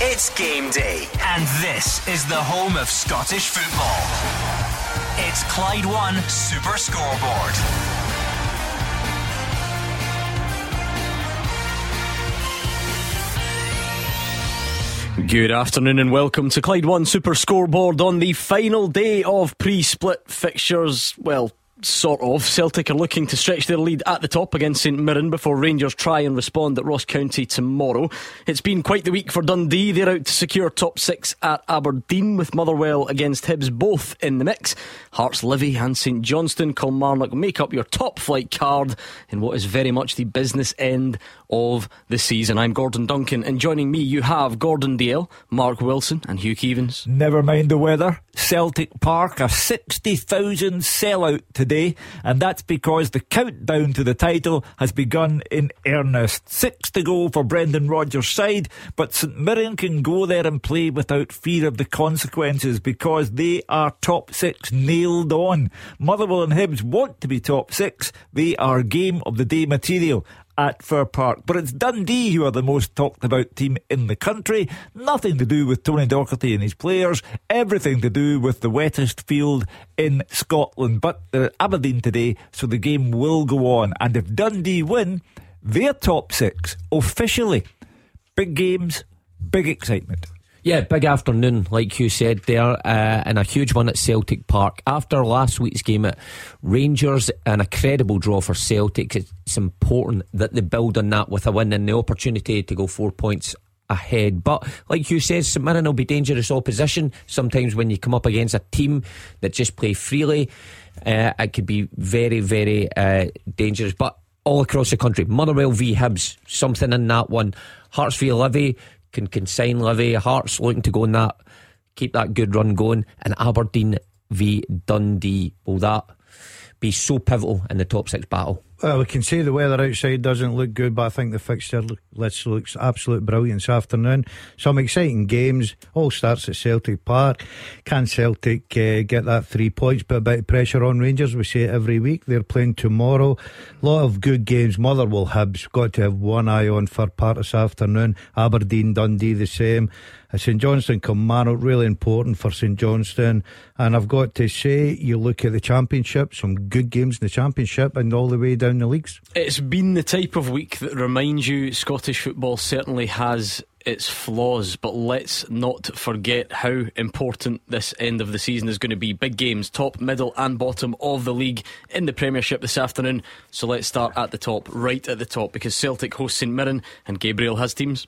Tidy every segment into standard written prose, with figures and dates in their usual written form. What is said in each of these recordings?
It's game day, and this is the home of Scottish football. It's Clyde One Super Scoreboard. Good afternoon and welcome to Clyde One Super Scoreboard on the final day of pre-split fixtures. Well, sort of. Celtic are looking to stretch their lead at the top against St Mirren before Rangers try and respond at Ross County tomorrow. It's been quite the week for Dundee. They're out to secure top 6 at Aberdeen, with Motherwell against Hibs both in the mix. Hearts, Livy and St Johnstone, Kilmarnock make up your top flight card in what is very much the business end of the season. I'm Gordon Duncan, and joining me you have Gordon Dale, Mark Wilson and Hugh Keevans. Never mind the weather. Celtic Park, a 60,000 sellout today, and that's because the countdown to the title has begun in earnest. 6 to go for Brendan Rodgers' side, but St Mirren can go there and play without fear of the consequences because they are top 6 nailed on. Motherwell and Hibs want to be top 6. They are game of the day material at Fir Park, but it's Dundee who are the most talked about team in the country. Nothing to do with Tony Docherty and his players, everything to do with the wettest field in Scotland. But they're at Aberdeen today, so the game will go on, and if Dundee win, they're top 6 officially. Big games, big excitement. Yeah, big afternoon, like you said there, and a huge one at Celtic Park. After last week's game at Rangers and a credible draw for Celtic, it's important that they build on that with a win and the opportunity to go 4 points ahead. But like you said, St Mirren will be dangerous opposition. Sometimes when you come up against a team that just play freely, it could be very, very dangerous. But all across the country, Motherwell v Hibs, something in that one. Hearts v Livy, can consign Livy. Hearts looking to go in that, keep that good run going. And Aberdeen v Dundee, will that be so pivotal in the top 6 battle? Well, we can say the weather outside doesn't look good, but I think the fixture looks absolute brilliant this afternoon. Some exciting games. All starts at Celtic Park. Can Celtic get that 3 points? Put a bit of pressure on Rangers. We say it every week. They're playing tomorrow. A lot of good games. Motherwell, Hibs, got to have one eye on Fir Park this afternoon. Aberdeen, Dundee the same. St Johnstone, Kilmarnock, really important for St Johnstone. And I've got to say, you look at the Championship, some good games in the Championship and all the way down the leagues. It's been the type of week that reminds you Scottish football certainly has its flaws, but let's not forget how important this end of the season is going to be. Big games, top, middle and bottom of the league in the Premiership this afternoon. So let's start at the top, right at the top, because Celtic host St Mirren and Gabriel has teams.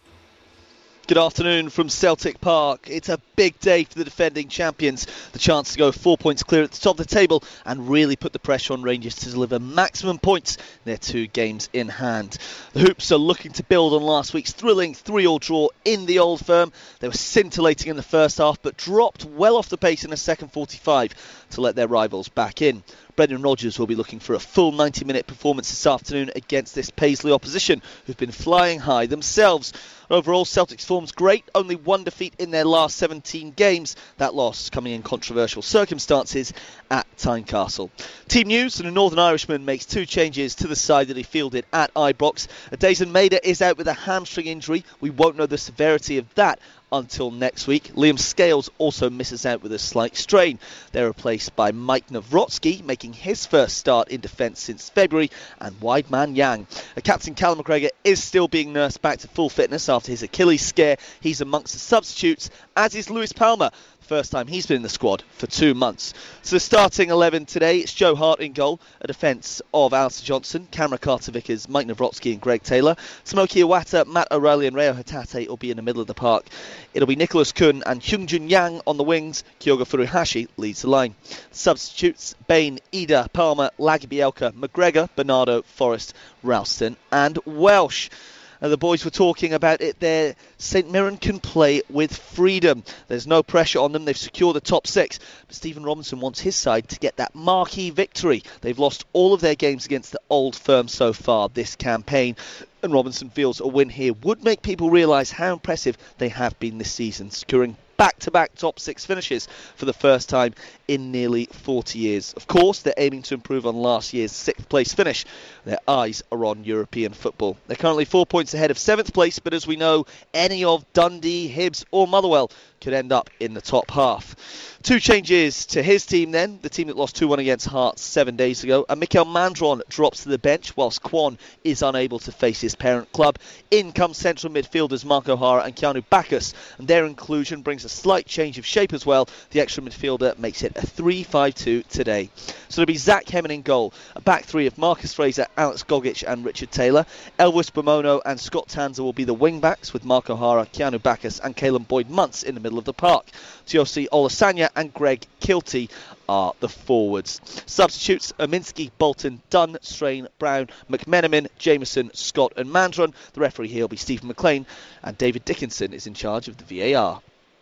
Good afternoon from Celtic Park. It's a big day for the defending champions. The chance to go 4 points clear at the top of the table and really put the pressure on Rangers to deliver maximum points in their 2 games in hand. The Hoops are looking to build on last week's thrilling 3-3 draw in the Old Firm. They were scintillating in the first half but dropped well off the pace in the second 45 to let their rivals back in. Brendan Rodgers will be looking for a full 90-minute performance this afternoon against this Paisley opposition, who've been flying high themselves. Overall, Celtic's form's great, only 1 defeat in their last 17 games. That loss coming in controversial circumstances at Tynecastle. Team news, and a Northern Irishman makes 2 changes to the side that he fielded at Ibrox. Daizen Maeda is out with a hamstring injury. We won't know the severity of that until next week. Liam Scales also misses out with a slight strain. They're replaced by Mike Nawrocki, making his first start in defence since February, and wide man Yang. Captain Callum McGregor is still being nursed back to full fitness after his Achilles scare. He's amongst the substitutes, as is Lewis Palmer. First time he's been in the squad for 2 months. So the starting 11 today, it's Joe Hart in goal, a defence of Alistair Johnson, Cameron Carter-Vickers, Mike Nawrocki and Greg Taylor. Smoky Iwata, Matt O'Reilly and Reo Hatate will be in the middle of the park. It'll be Nicholas Kuhn and Hyungjun Yang on the wings. Kyogo Furuhashi leads the line. Substitutes, Bain, Ida, Palmer, Lagibielka, McGregor, Bernardo, Forrest, Ralston and Welsh. The boys were talking about it there. St Mirren can play with freedom. There's no pressure on them. They've secured the top 6. But Stephen Robinson wants his side to get that marquee victory. They've lost all of their games against the Old Firm so far this campaign. And Robinson feels a win here would make people realise how impressive they have been this season, securing back-to-back top 6 finishes for the first time in nearly 40 years. Of course, they're aiming to improve on last year's 6th place finish. Their eyes are on European football. They're currently 4 points ahead of 7th place, but as we know, any of Dundee, Hibs or Motherwell could end up in the top half. 2 changes to his team then, the team that lost 2-1 against Hearts 7 days ago, and Mikel Mandron drops to the bench whilst Kwon is unable to face his parent club. In comes central midfielders Mark O'Hara and Keanu Bacchus, and their inclusion brings a slight change of shape as well. The extra midfielder makes it a 3-5-2 today. So it'll be Zach Hemmen in goal, a back three of Marcus Fraser, Alex Gogic and Richard Taylor. Elvis Bomono and Scott Tanzer will be the wing backs with Mark O'Hara, Keanu Bacchus and Caleb Boyd-Muntz in the middle of the park. Tiosi Olasanya and Greg Kilty are the forwards. Substitutes: Aminsky, Bolton, Dunn, Strain, Brown, McMenamin, Jameson, Scott and Mandron. The referee here will be Stephen McLean, and David Dickinson is in charge of the VAR.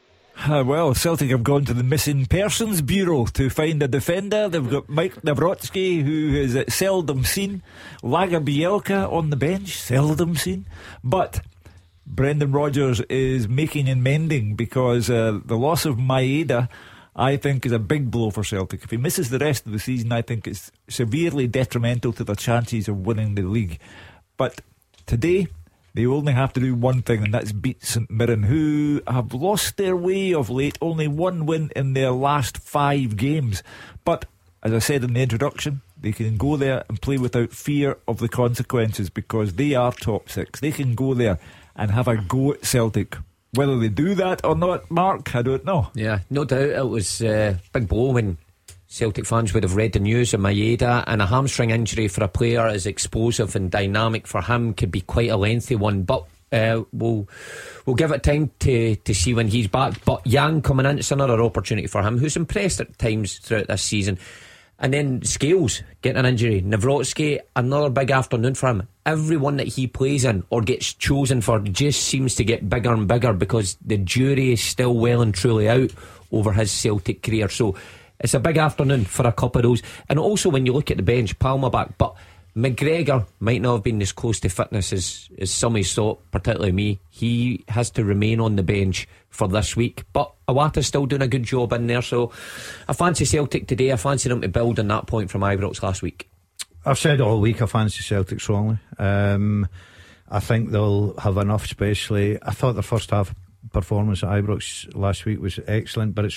Well, Celtic have gone to the Missing Persons Bureau to find a defender. They've got Mike Nawrocki, who is seldom seen. Lagerbielka on the bench, seldom seen. But Brendan Rodgers is making and mending, because the loss of Maeda, I think, is a big blow for Celtic. If he misses the rest of the season, I think it's severely detrimental to their chances of winning the league. But today, they only have to do one thing, and that's beat St Mirren, who have lost their way of late. Only one win in their last 5 games. But, as I said in the introduction, they can go there and play without fear of the consequences, because they are top 6. They can go there and have a go at Celtic. Whether they do that or not, Mark, I don't know. Yeah, no doubt it was a big blow when Celtic fans would have read the news of Maeda, and a hamstring injury for a player as explosive and dynamic for him could be quite a lengthy one. But we'll give it time to see when he's back. But Yang coming in, it's another opportunity for him, who's impressed at times throughout this season. And then Scales getting an injury. Nawrocki, another big afternoon for him. Everyone that he plays in or gets chosen for just seems to get bigger and bigger, because the jury is still well and truly out over his Celtic career. So it's a big afternoon for a couple of those. And also when you look at the bench, Palmer back, but McGregor might not have been as close to fitness as some thought, particularly me. He has to remain on the bench for this week, but Iwata's still doing a good job in there. So I fancy Celtic today. I fancy them to build on that point from Ibrox last week. I've said all week I fancy Celtic strongly. I think they'll have enough, especially. I thought the first half performance at Ibrox last week was excellent, but it's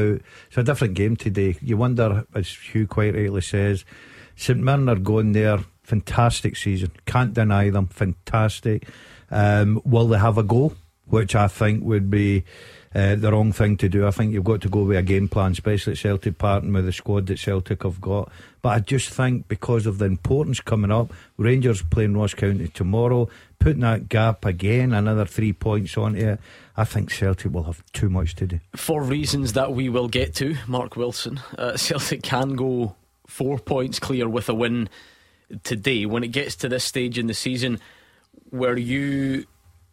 a different game today. You wonder, as Hugh quite rightly says, St Mirren are going there, fantastic season, can't deny them, fantastic. Will they have a go? Which I think would be the wrong thing to do. I think you've got to go with a game plan, especially at Celtic Park and with the squad that Celtic have got. But I just think, because of the importance coming up, Rangers playing Ross County tomorrow, putting that gap again, another 3 points onto it, I think Celtic will have too much to do. For reasons that we will get to, Mark Wilson, Celtic can go 4 points clear with a win today. When it gets to this stage in the season, were you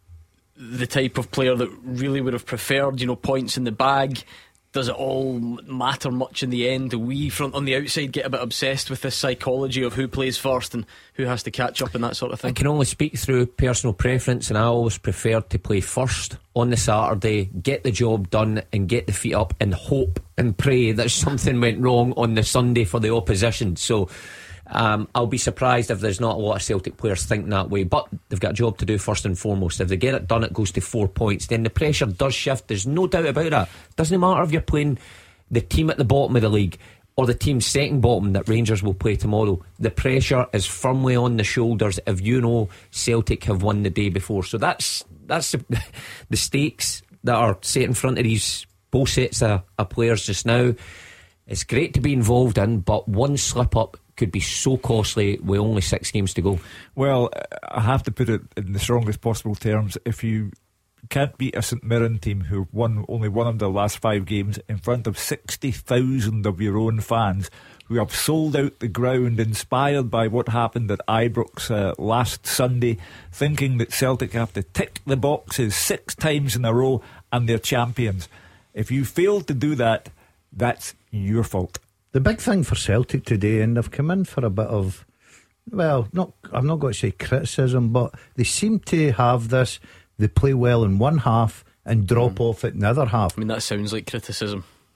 the type of player that really would have preferred, points in the bag? Does it all matter much in the end? Do we on the outside get a bit obsessed with this psychology of who plays first and who has to catch up and that sort of thing? I can only speak through personal preference, and I always preferred to play first on the Saturday, get the job done and get the feet up, and hope and pray that something went wrong on the Sunday for the opposition. So I'll be surprised if there's not a lot of Celtic players thinking that way, but they've got a job to do first and foremost. If they get it done, it goes to 4 points, then the pressure does shift. There's no doubt about that. Doesn't matter if you're playing the team at the bottom of the league or the team second bottom that Rangers will play tomorrow. The pressure is firmly on the shoulders if Celtic have won the day before. So that's the stakes that are set in front of these both sets of players just now. It's great to be involved in, but one slip up could be so costly with only 6 games to go. Well, I have to put it in the strongest possible terms. If you can't beat a St Mirren team who won only one of their last 5 games in front of 60,000 of your own fans who have sold out the ground, inspired by what happened at Ibrox last Sunday, thinking that Celtic have to tick the boxes 6 times in a row and they're champions. If you fail to do that, that's your fault. The big thing for Celtic today, and they've come in for a bit of, I'm not going to say criticism, but they seem to have this, they play well in one half and drop off at the other half. I mean, that sounds like criticism.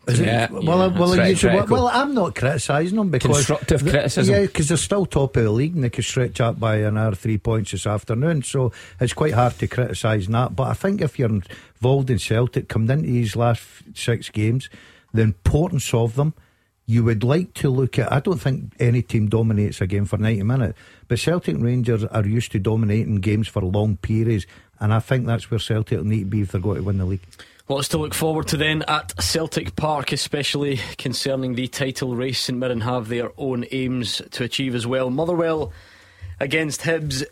Is Yeah, it? Well, yeah, well, I'm not criticising them because constructive criticism. Yeah, because they're still top of the league and they could stretch up by another 3 points this afternoon. So it's quite hard to criticise that. But I think if you're involved in Celtic, coming into these last 6 games, the importance of them, you would like to look at. I don't think any team dominates a game for 90 minutes, but Celtic and Rangers are used to dominating games for long periods, and I think that's where Celtic will need to be if they're going to win the league. Lots to look forward to then at Celtic Park, especially concerning the title race. St Mirren have their own aims to achieve as well. Motherwell against Hibs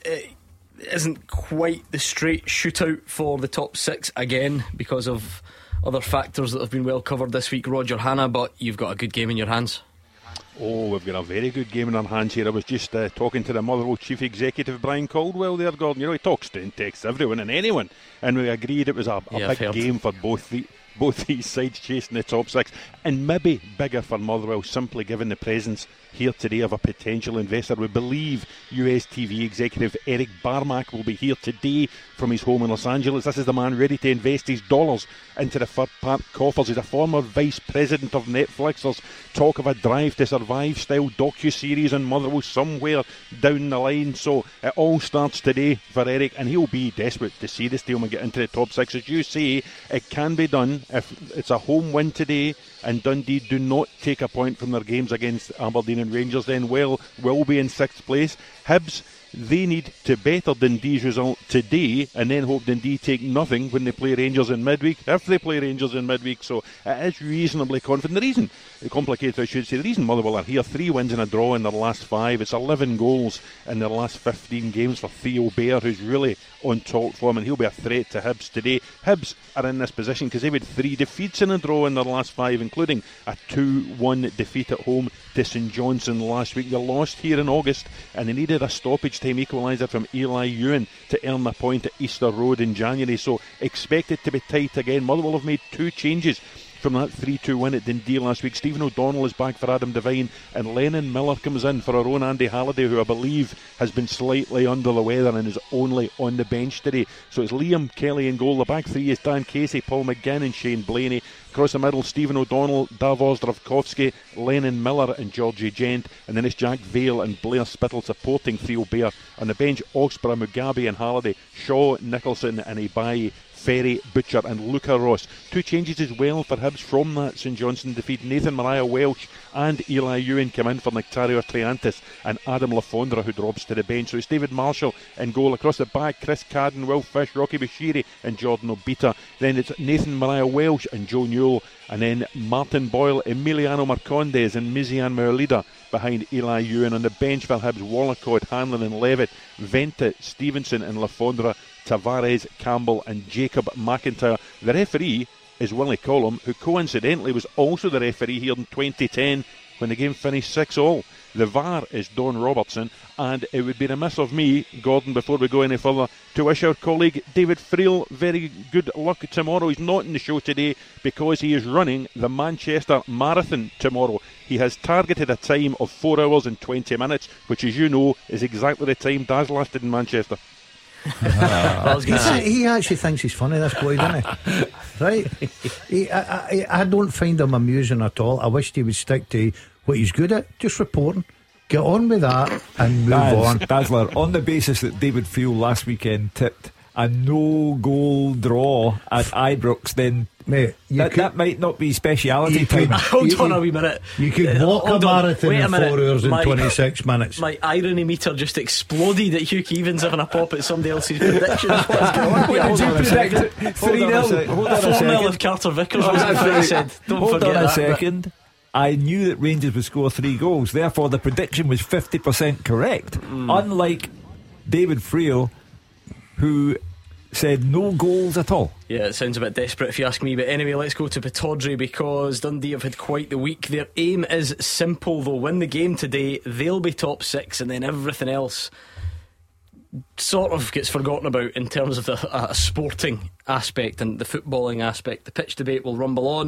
isn't quite the straight shootout for the top 6 again because of other factors that have been well covered this week, Roger Hannah, but you've got a good game in your hands. Oh, we've got a very good game in our hands here. I was just talking to the Motherwell Chief Executive, Brian Caldwell, there, Gordon. You know, he talks to and texts everyone and anyone, and we agreed it was a big game for both these sides chasing the top 6, and maybe bigger for Motherwell, simply given the presence here today of a potential investor. We believe US TV executive Eric Barmack will be here today from his home in Los Angeles. This is the man ready to invest his dollars into the Fir Park coffers. He's a former vice president of Netflix. There's talk of a Drive to Survive style docu-series on Motherwell somewhere down the line. So it all starts today for Eric, and he'll be desperate to see this team and get into the top 6. As you say, it can be done if it's a home win today and Dundee do not take a point from their games against Aberdeen and Rangers, then will be in 6th place. Hibs, they need to better Dundee's result today and then hope Dundee take nothing when they play Rangers in midweek, if they play Rangers in midweek. So it is reasonably confident. The reason, complicated I should say, the reason Motherwell are here, 3 wins and a draw in their last 5. It's 11 goals in their last 15 games for Theo Bair, who's really on top form, and he'll be a threat to Hibs today. Hibs are in this position because they've had 3 defeats and a draw in their last 5, including a 2-1 defeat at home to St Johnstone last week. They lost here in August and they needed a stoppage time equaliser from Eli Ewan to earn a point at Easter Road in January, so expect it to be tight again. Motherwell have made 2 changes from that 3-2 win at Dundee last week. Stephen O'Donnell is back for Adam Devine, and Lennon Miller comes in for our own Andy Halliday, who I believe has been slightly under the weather and is only on the bench today. So it's Liam Kelly in goal. The back 3 is Dan Casey, Paul McGinn and Shane Blaney. Across the middle, Stephen O'Donnell, Davos Zdravkovsky, Lennon Miller and Georgie Gent, and then it's Jack Vale and Blair Spittle supporting Theo Bair. On the bench, Oxborough, Mugabe and Halliday, Shaw, Nicholson and Ibai, Ferry, Butcher and Luca Ross. 2 changes as well for Hibs from that St Johnstone defeat. Nathan Mariah Welsh and Eli Ewan come in for Nectario Triantis and Adam Lafondra, who drops to the bench. So it's David Marshall in goal. Across the back, Chris Cadden, Will Fish, Rocky Bashiri and Jordan Obita. Then it's Nathan Mariah Welsh and Joe Newell, and then Martin Boyle, Emiliano Marcondes and Mizian Maulida behind Eli Ewan. On the bench for Hibs, Wallacott, Hanlon and Levitt, Venta, Stevenson and Lafondra, Tavares, Campbell and Jacob McIntyre. The referee is Willie Collum, who coincidentally was also the referee here in 2010 when the game finished 6-all. The VAR is Don Robertson, and it would be remiss of me, Gordon, before we go any further, to wish our colleague David Friel very good luck tomorrow. He's not in the show today because he is running the Manchester Marathon tomorrow. He has targeted a time of 4 hours and 20 minutes, which, as you know, is exactly the time Daz lasted in Manchester. He actually thinks he's funny, this boy, doesn't he? Right? I don't find him amusing at all. I wished he would stick to what he's good at, just reporting. Get on with that and move on. Dazzler, on the basis that David Friel last weekend tipped a no-goal draw at Ibrox, then mate, that might not be speciality time. Hold on a wee minute. You could walk a marathon in 4 hours and 26 minutes. My irony meter just exploded at Hugh Keevins having a pop at somebody else's predictions. What did you predict? 3-0. 4-0 if Carter Vickers was I said. Don't forget that. Hold on a second. I knew that Rangers would score 3 goals, therefore the prediction was 50% correct. Unlike David Friel, who said no goals at all. Yeah, it sounds a bit desperate if you ask me. But anyway, let's go to Pittodrie, because Dundee have had quite the week. Their aim is simple. They'll win the game today, they'll be top 6, and then everything else sort of gets forgotten about in terms of the sporting aspect and the footballing aspect. The pitch debate will rumble on.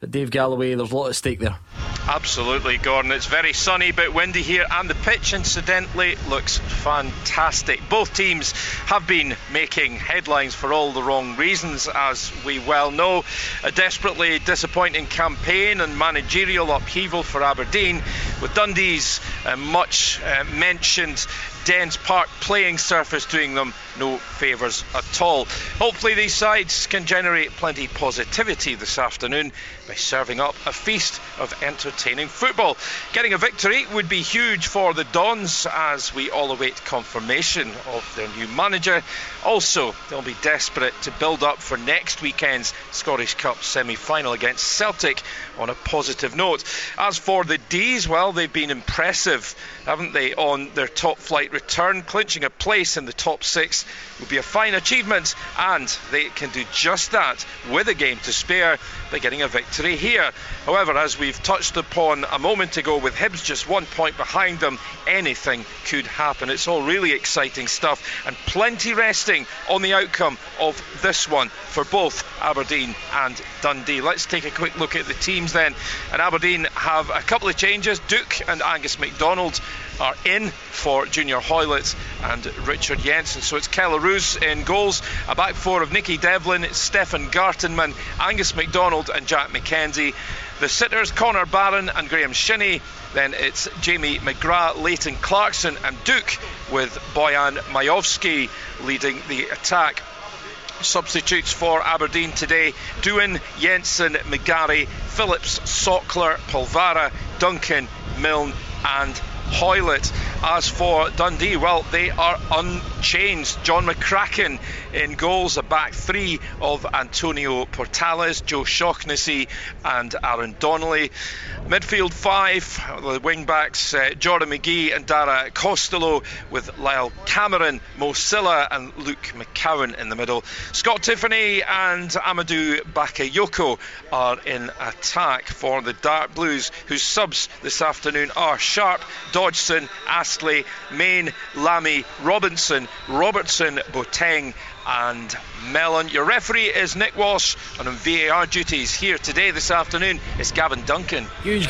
But Dave Galloway, there's a lot at stake there. Absolutely, Gordon. It's very sunny but windy here, and the pitch, incidentally, looks fantastic. Both teams have been making headlines for all the wrong reasons, as we well know. A desperately disappointing campaign and managerial upheaval for Aberdeen, with Dundee's much mentioned Dens Park playing surface doing them no favours at all. Hopefully these sides can generate plenty of positivity this afternoon by serving up a feast of entertaining football. Getting a victory would be huge for the Dons, as we all await confirmation of their new manager. Also, they'll be desperate to build up for next weekend's Scottish Cup semi-final against Celtic on a positive note. As for the D's, well, they've been impressive, haven't they, on their top flight return. Clinching a place in the top 6 would be a fine achievement, and they can do just that with a game to spare by getting a victory here. However, as we've touched upon a moment ago, with Hibs just 1 point behind them, anything could happen. It's all really exciting stuff, and plenty resting on the outcome of this one for both Aberdeen and Dundee. Let's take a quick look at the teams then. And Aberdeen have a couple of changes. Duke and Angus MacDonald are in for Junior Hoylett and Richard Jensen. So it's Kelle Roos in goals, a back four of Nicky Devlin, Stefan Gartenmann, Angus MacDonald and Jack McKenzie. The sitters, Connor Barron and Graham Shinnie. Then it's Jamie McGrath, Leighton Clarkson and Duke, with Bojan Majowski leading the attack. Substitutes for Aberdeen today: Doohan, Jensen, McGarry, Phillips, Sockler, Polvara, Duncan, Milne and Hoylett. As for Dundee, well, they are unchanged. John McCracken in goals, a back three of Antonio Portales, Joe Shaughnessy and Aaron Donnelly. Midfield five, the wing backs, Jordan McGee and Dara Costello, with Lyle Cameron, Mo Silla and Luke McCowan in the middle. Scott Tiffany and Amadou Bakayoko are in attack for the Dark Blues, whose subs this afternoon are Sharp, Dodgson, Astley, Main, Lamy, Robinson, Robertson, Boateng and Mellon. Your referee is Nick Walsh, and on VAR duties here today this afternoon is Gavin Duncan. Huge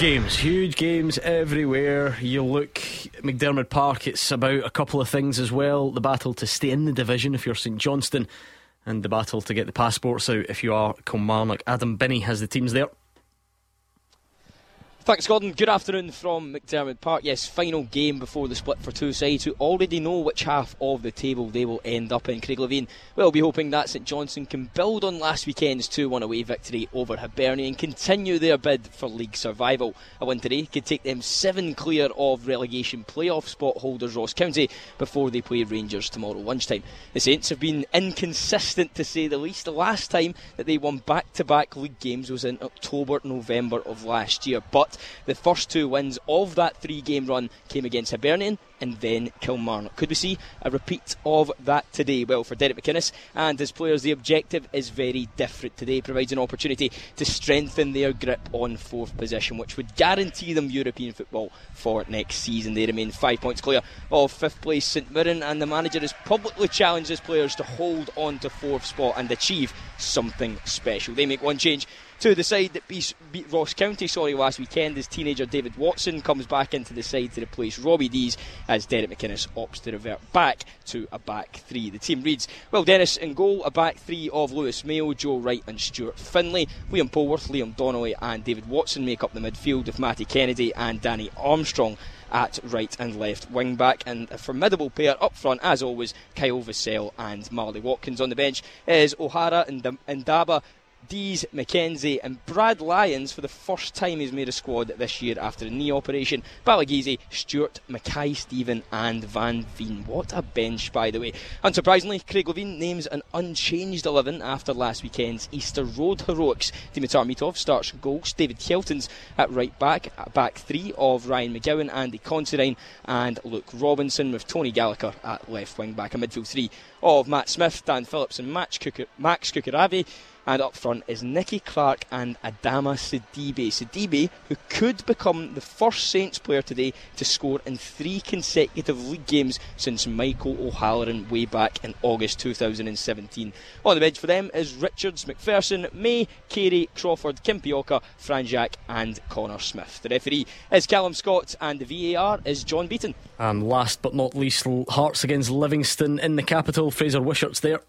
games everywhere. You look at McDermott Park, it's about a couple of things as well: the battle to stay in the division if you're St Johnstone, and the battle to get the passports out if you are Kilmarnock. Adam Binney has the teams there. Thanks, Gordon. Good afternoon from McDermott Park. Yes, final game before the split for two sides who already know which half of the table they will end up in. Craig Levein will be hoping that St Johnstone can build on last weekend's 2-1 away victory over Hibernian and continue their bid for league survival. A win today could take them 7 clear of relegation playoff spot holders Ross County before they play Rangers tomorrow lunchtime. The Saints have been inconsistent, to say the least. The last time that they won back-to-back league games was in October-November of last year, but the first 2 wins of that 3-game run came against Hibernian and then Kilmarnock. Could we see a repeat of that today? Well, for Derek McInnes and his players, the objective is very different today. Provides an opportunity to strengthen their grip on 4th position, which would guarantee them European football for next season. They remain 5 points clear of 5th place St Mirren, and the manager has publicly challenged his players to hold on to 4th spot and achieve something special. They make one change to the side that beat Ross County last weekend, as teenager David Watson comes back into the side to replace Robbie Dees, as Derek McInnes opts to revert back to a back three. The team reads: Will Dennis in goal, a back three of Lewis Mayo, Joe Wright and Stuart Finlay. Liam Polworth, Liam Donnelly and David Watson make up the midfield, with Matty Kennedy and Danny Armstrong at right and left wing back, and a formidable pair up front as always, Kyle Vassell and Marley Watkins. On the bench is O'Hara and Ndaba, Dees, McKenzie and Brad Lyons. For the first time he's made a squad this year after a knee operation. Balagizi, Stewart, Mackay, Stephen and Van Veen. What a bench, by the way. Unsurprisingly, Craig Levein names an unchanged 11 after last weekend's Easter Road heroics. Dimitar Mitov starts goals, David Kelton's at right back, back three of Ryan McGowan, Andy Considine and Luke Robinson, with Tony Gallagher at left wing back. A midfield three of Matt Smith, Dan Phillips and Max Kucheravi. And up front is Nicky Clark and Adama Sidibe. Sidibe, who could become the first Saints player today to score in 3 consecutive league games since Michael O'Halloran way back in August 2017. On the bench for them is Richards, McPherson, May, Carey, Crawford, Kimpioka, Franjak and Connor Smith. The referee is Callum Scott and the VAR is John Beaton. And last but not least, Hearts against Livingston in the capital. Fraser Wishart's there.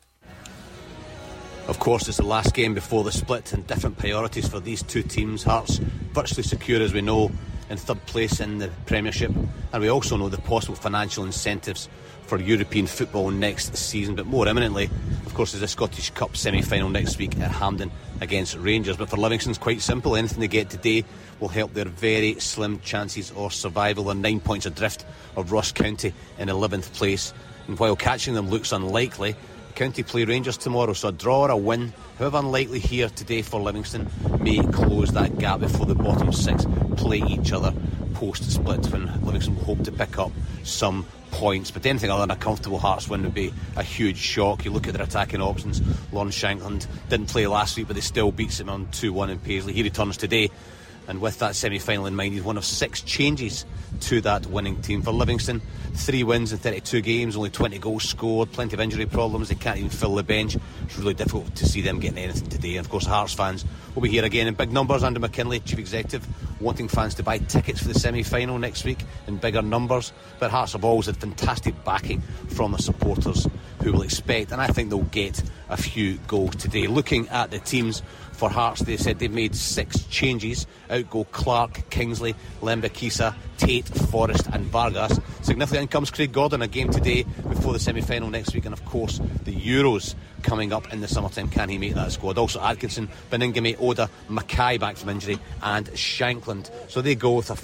Of course, it's the last game before the split and different priorities for these two teams. Hearts virtually secure, as we know, in third place in the Premiership, and we also know the possible financial incentives for European football next season. But more imminently, of course, is the Scottish Cup semi-final next week at Hampden against Rangers. But for Livingston, it's quite simple. Anything they get today will help their very slim chances of survival. They're 9 points adrift of Ross County in 11th place, and while catching them looks unlikely, County play Rangers tomorrow, so a draw or a win, however unlikely here today for Livingston, may close that gap before the bottom 6 play each other post-split, when Livingston will hope to pick up some points. But anything other than a comfortable Hearts win would be a huge shock. You look at their attacking options. Lawrence Shankland didn't play last week, but they still beats him on 2-1 in Paisley. He returns today, and with that semi-final in mind, he's one of 6 changes to that winning team. For Livingston, 3 wins in 32 games, only 20 goals scored, plenty of injury problems, they can't even fill the bench. It's really difficult to see them getting anything today. And of course, Hearts fans will be here again in big numbers. Andrew McKinlay, Chief Executive, wanting fans to buy tickets for the semi-final next week in bigger numbers. But Hearts have always had fantastic backing from the supporters, who will expect, and I think they'll get, a few goals today. Looking at the teams for Hearts, they said they've made 6 changes. Out go Clark, Kingsley, Lembakisa, Tate, Forrest and Vargas. Significantly in comes Craig Gordon, a game today before the semi-final next week, and of course the Euros coming up in the summertime. Can he make that squad? Also Atkinson, Beningame, Oda, Mackay back from injury and Shankland. So they go with a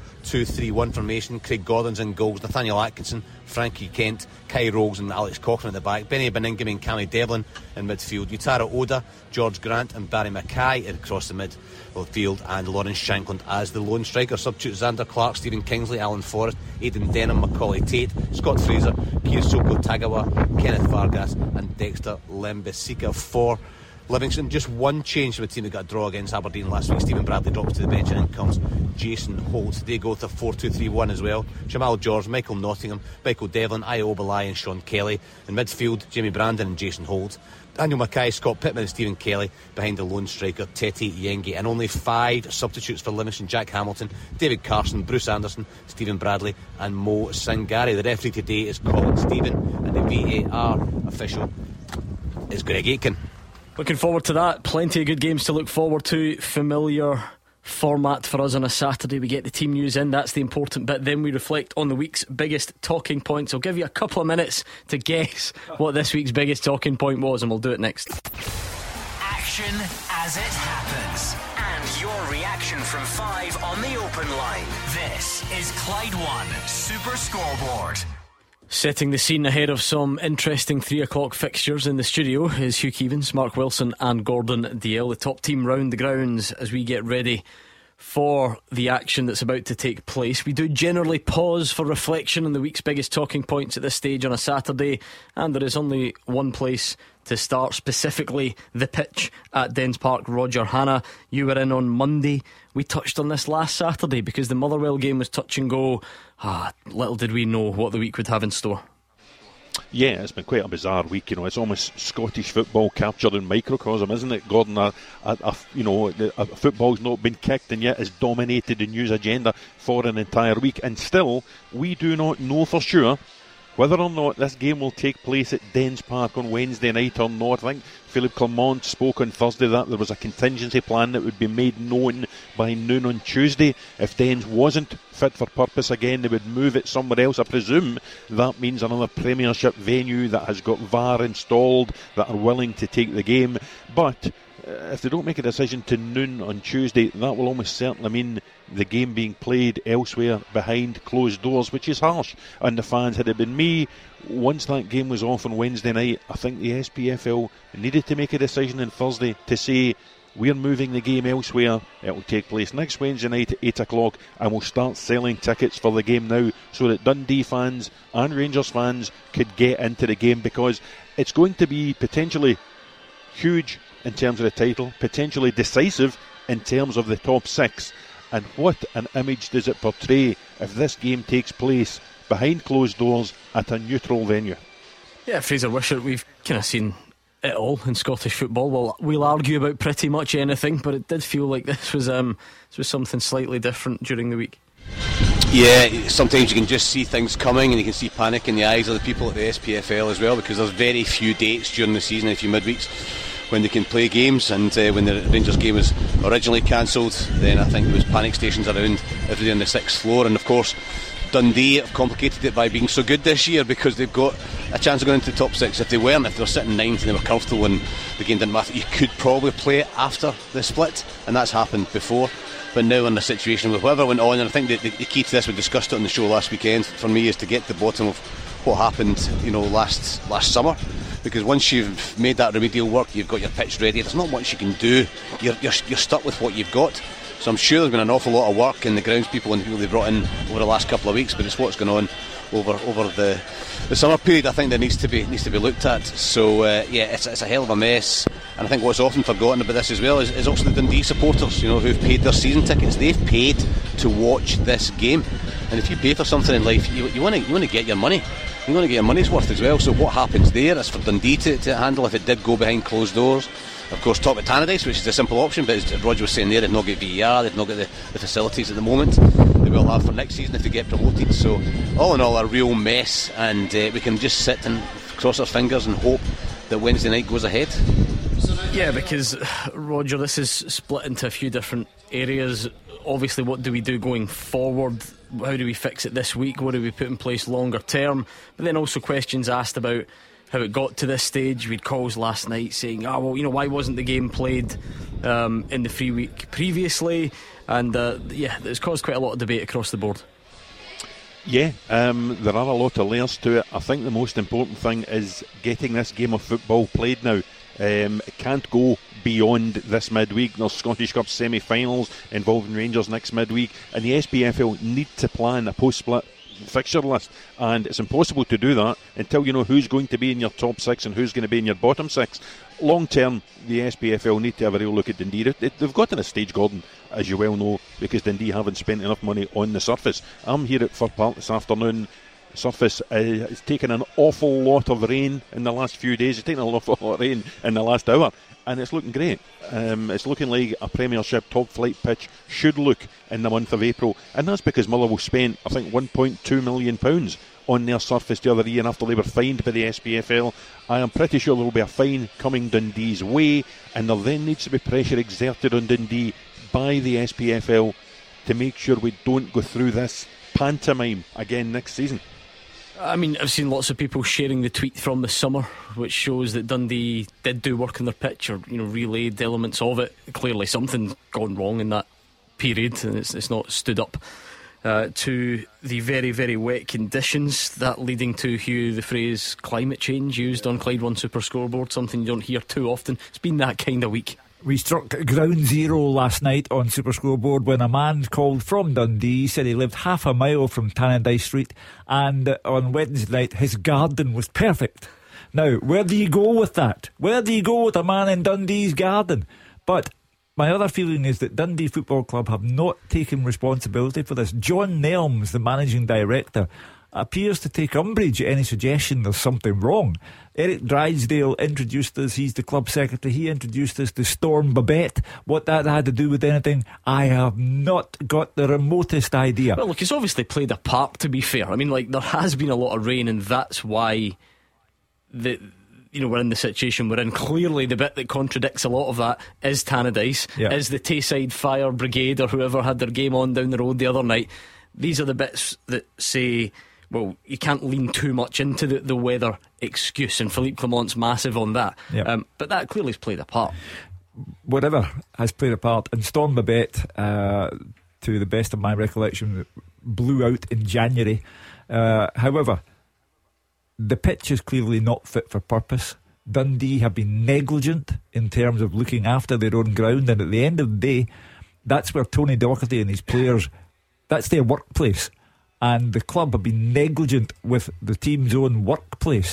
4-2-3-1 formation. Craig Gordon's in goals, Nathaniel Atkinson, Frankie Kent, Kai Rogers and Alex Cochrane at the back, Benny Beningame and Cammy Devlin in midfield, Utara Oda, George Grant and Barry Mackay across the midfield, and Lawrence Shankland as the lone striker. Substitute Xander Clark, Stephen Kingsley, Alan Forrest, Aidan Denham, Macaulay Tate, Scott Fraser, Kirsoko Tagawa, Kenneth Vargas and Dexter Lembasika. For Livingston, just one change from a team that got a draw against Aberdeen last week. Stephen Bradley drops to the bench and in comes Jason Holt. They go with a 4-2-3-1 as well. Jamal George, Michael Nottingham, Michael Devlin, Io Obalai and Sean Kelly. In midfield, Jamie Brandon and Jason Holt. Daniel Mackay, Scott Pittman and Stephen Kelly behind the lone striker Tete Yengi. And only 5 substitutes for Livingston: Jack Hamilton, David Carson, Bruce Anderson, Stephen Bradley and Mo Sangari. The referee today is Colin Stephen and the VAR official is Greg Aitken. Looking forward to that. Plenty of good games to look forward to. Familiar format for us on a Saturday. We get the team news in, that's the important bit. Then we reflect on the week's biggest talking points. I'll give you a couple of minutes to guess what this week's biggest talking point was, and we'll do it next. Action as it happens, and your reaction from 5 on the open line. This is Clyde One Super Scoreboard. Setting the scene ahead of some interesting 3 o'clock fixtures in the studio is Hugh Keevins, Mark Wilson and Gordon Dalziel. The top team round the grounds as we get ready for the action that's about to take place. We do generally pause for reflection on the week's biggest talking points at this stage on a Saturday, and there is only one place to start, specifically the pitch at Dens Park. Roger Hannah, you were in on Monday. We touched on this last Saturday because the Motherwell game was touch and go. Little did we know what the week would have in store. Yeah, it's been quite a bizarre week. You know, it's almost Scottish football captured in microcosm, isn't it, Gordon? Football's not been kicked and yet has dominated the news agenda for an entire week, and still we do not know for sure whether or not this game will take place at Dens Park on Wednesday night or not. I think Philippe Clement spoke on Thursday that there was a contingency plan that would be made known by noon on Tuesday. If Dens wasn't fit for purpose again, they would move it somewhere else. I presume that means another Premiership venue that has got VAR installed, that are willing to take the game. But if they don't make a decision to noon on Tuesday, that will almost certainly mean the game being played elsewhere behind closed doors, which is harsh on the fans. Had it been me, once that game was off on Wednesday night, I think the SPFL needed to make a decision on Thursday to say, we're moving the game elsewhere. It will take place next Wednesday night at 8 o'clock, and we'll start selling tickets for the game now so that Dundee fans and Rangers fans could get into the game, because it's going to be potentially huge in terms of the title, potentially decisive in terms of the top 6. And what an image does it portray if this game takes place behind closed doors at a neutral venue? Yeah, Fraser Wishart, we've kind of seen it all in Scottish football. Well, we'll argue about pretty much anything, but it did feel like this was something slightly different during the week. Yeah, sometimes you can just see things coming, and you can see panic in the eyes of the people at the SPFL as well, because there's very few dates during the season, a few midweeks, when they can play games. And when the Rangers game was originally cancelled, then I think there was panic stations around every day on the 6th floor. And of course Dundee have complicated it by being so good this year, because they've got a chance of going into the top 6. If they were 9th and they were comfortable and the game didn't matter, you could probably play it after the split, and that's happened before. But now in the situation with whatever went on, and I think the key to this, we discussed it on the show last weekend, for me, is to get to the bottom of what happened, last summer. Because once you've made that remedial work, you've got your pitch ready, there's not much you can do. You're stuck with what you've got. So I'm sure there's been an awful lot of work in the grounds people and the people they've brought in over the last couple of weeks, but it's what's going on over the summer period, I think, that needs to be looked at. So it's a hell of a mess. And I think what's often forgotten about this as well is also the Dundee supporters, who've paid their season tickets. They've paid to watch this game, and if you pay for something in life, you want to get your money. You want to get your money's worth as well. So what happens there is for Dundee to handle if it did go behind closed doors. Of course, talk about Tannadice, which is a simple option, but as Roger was saying there, they've not got VAR, they've not got the facilities at the moment. They will have for next season if they get promoted. So all in all, a real mess, and we can just sit and cross our fingers and hope that Wednesday night goes ahead. Yeah, because Roger, this is split into a few different areas. Obviously, what do we do going forward? How do we fix it this week? What do we put in place longer term? But then also questions asked about how it got to this stage. We had calls last night saying, why wasn't the game played in the free week previously? And it's caused quite a lot of debate across the board. Yeah, there are a lot of layers to it. I think the most important thing is getting this game of football played now. It can't go beyond this midweek. There's Scottish Cup semi-finals involving Rangers next midweek, and the SPFL need to plan a post-split fixture list, and it's impossible to do that until you know who's going to be in your top 6 and who's going to be in your bottom 6. Long term, the SPFL need to have a real look at Dundee. They've got in a stage, Gordon, as you well know, because Dundee haven't spent enough money on the surface. I'm here at Fir Park this afternoon. Surface has taken an awful lot of rain in the last few days. It's taken an awful lot of rain in the last hour, and it's looking great. It's looking like a Premiership top flight pitch should look in the month of April, and that's because Motherwell spent, I think, £1.2 million on their surface the other year after they were fined by the SPFL. I am pretty sure there will be a fine coming Dundee's way, and there then needs to be pressure exerted on Dundee by the SPFL to make sure we don't go through this pantomime again next season. I mean, I've seen lots of people sharing the tweet from the summer, which shows that Dundee did do work on their pitch, or relayed elements of it. Clearly something's gone wrong in that period, and it's not stood up to the very, very wet conditions, that leading to, Hugh, the phrase climate change used on Clyde One Super Scoreboard, something you don't hear too often. It's been that kind of week. We struck ground zero last night on Super Scoreboard when a man called from Dundee said he lived half a mile from Tannadice Street, and on Wednesday night his garden was perfect. Now, where do you go with that? Where do you go with a man in Dundee's garden? But my other feeling is that Dundee Football Club have not taken responsibility for this. John Nelms, the managing director, appears to take umbrage at any suggestion there's something wrong. Eric Drysdale introduced us, he's the club secretary, he introduced us to Storm Babette. What that had to do with anything, I have not got the remotest idea. Well, look, it's obviously played a part, to be fair. I mean, there has been a lot of rain, and that's why we're in the situation we're in. Clearly the bit that contradicts a lot of that is Tannadice, is the Tayside Fire Brigade, or whoever had their game on down the road the other night. These are the bits that say, well, you can't lean too much into the weather excuse, and Philippe Clement's massive on that. But that clearly has played a part. Whatever has played a part. And Storm Babette, to the best of my recollection, blew out in January. However, the pitch is clearly not fit for purpose. Dundee have been negligent in terms of looking after their own ground, and at the end of the day, that's where Tony Docherty and his players, that's their workplace. And the club have been negligent with the team's own workplace.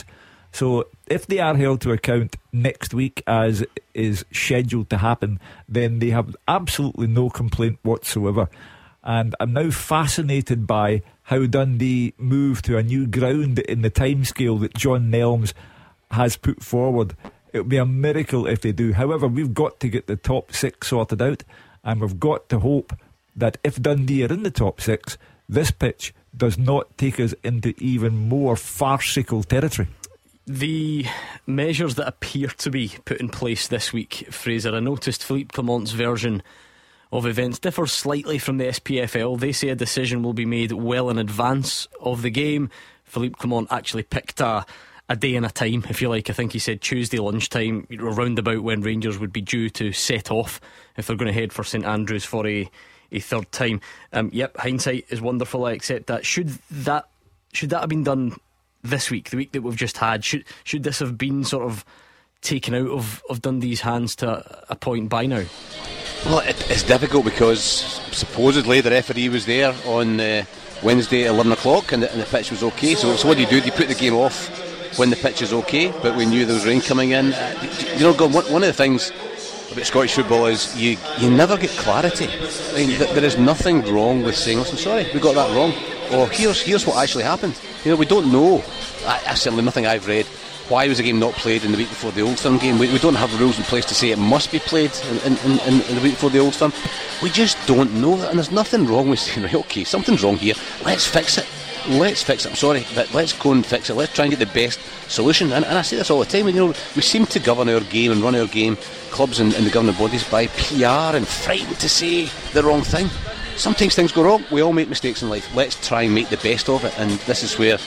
So if they are held to account next week, as is scheduled to happen, then they have absolutely no complaint whatsoever. And I'm now fascinated by how Dundee move to a new ground in the timescale that John Nelms has put forward. It would be a miracle if they do. However, we've got to get the top 6 sorted out, and we've got to hope that if Dundee are in the top 6, this pitch does not take us into even more farcical territory. The measures that appear to be put in place this week, Fraser, I noticed Philippe Clement's version of events differs slightly from the SPFL. They say a decision will be made well in advance of the game. Philippe Clement actually picked a day and a time, if you like. I think he said Tuesday lunchtime, around about when Rangers would be due to set off if they're going to head for St Andrews for a third time. Yep, hindsight is wonderful, I accept that. Should that have been done this week, the week that we've just had? Should this have been sort of taken out of Dundee's hands to a point by now? Well, it's difficult because supposedly the referee was there on Wednesday at 11 o'clock and the pitch was okay. So what do? You put the game off when the pitch is okay, but we knew there was rain coming in. One of the things about Scottish football is you never get clarity. I mean, there is nothing wrong with saying, listen, sorry, we got that wrong, or here's what actually happened. We don't know. Certainly nothing I've read. Why was the game not played in the week before the Old Firm game? We don't have rules in place to say it must be played in the week before the Old Firm. We just don't know that, and there's nothing wrong with saying, right, okay, something's wrong here, let's fix it. I'm sorry, but let's go and fix it. Let's try and get the best solution. And I say this all the time. We seem to govern our game and run our game, clubs and the governing bodies, by PR and frightened to say the wrong thing. Sometimes things go wrong. We all make mistakes in life. Let's try and make the best of it. And this is where,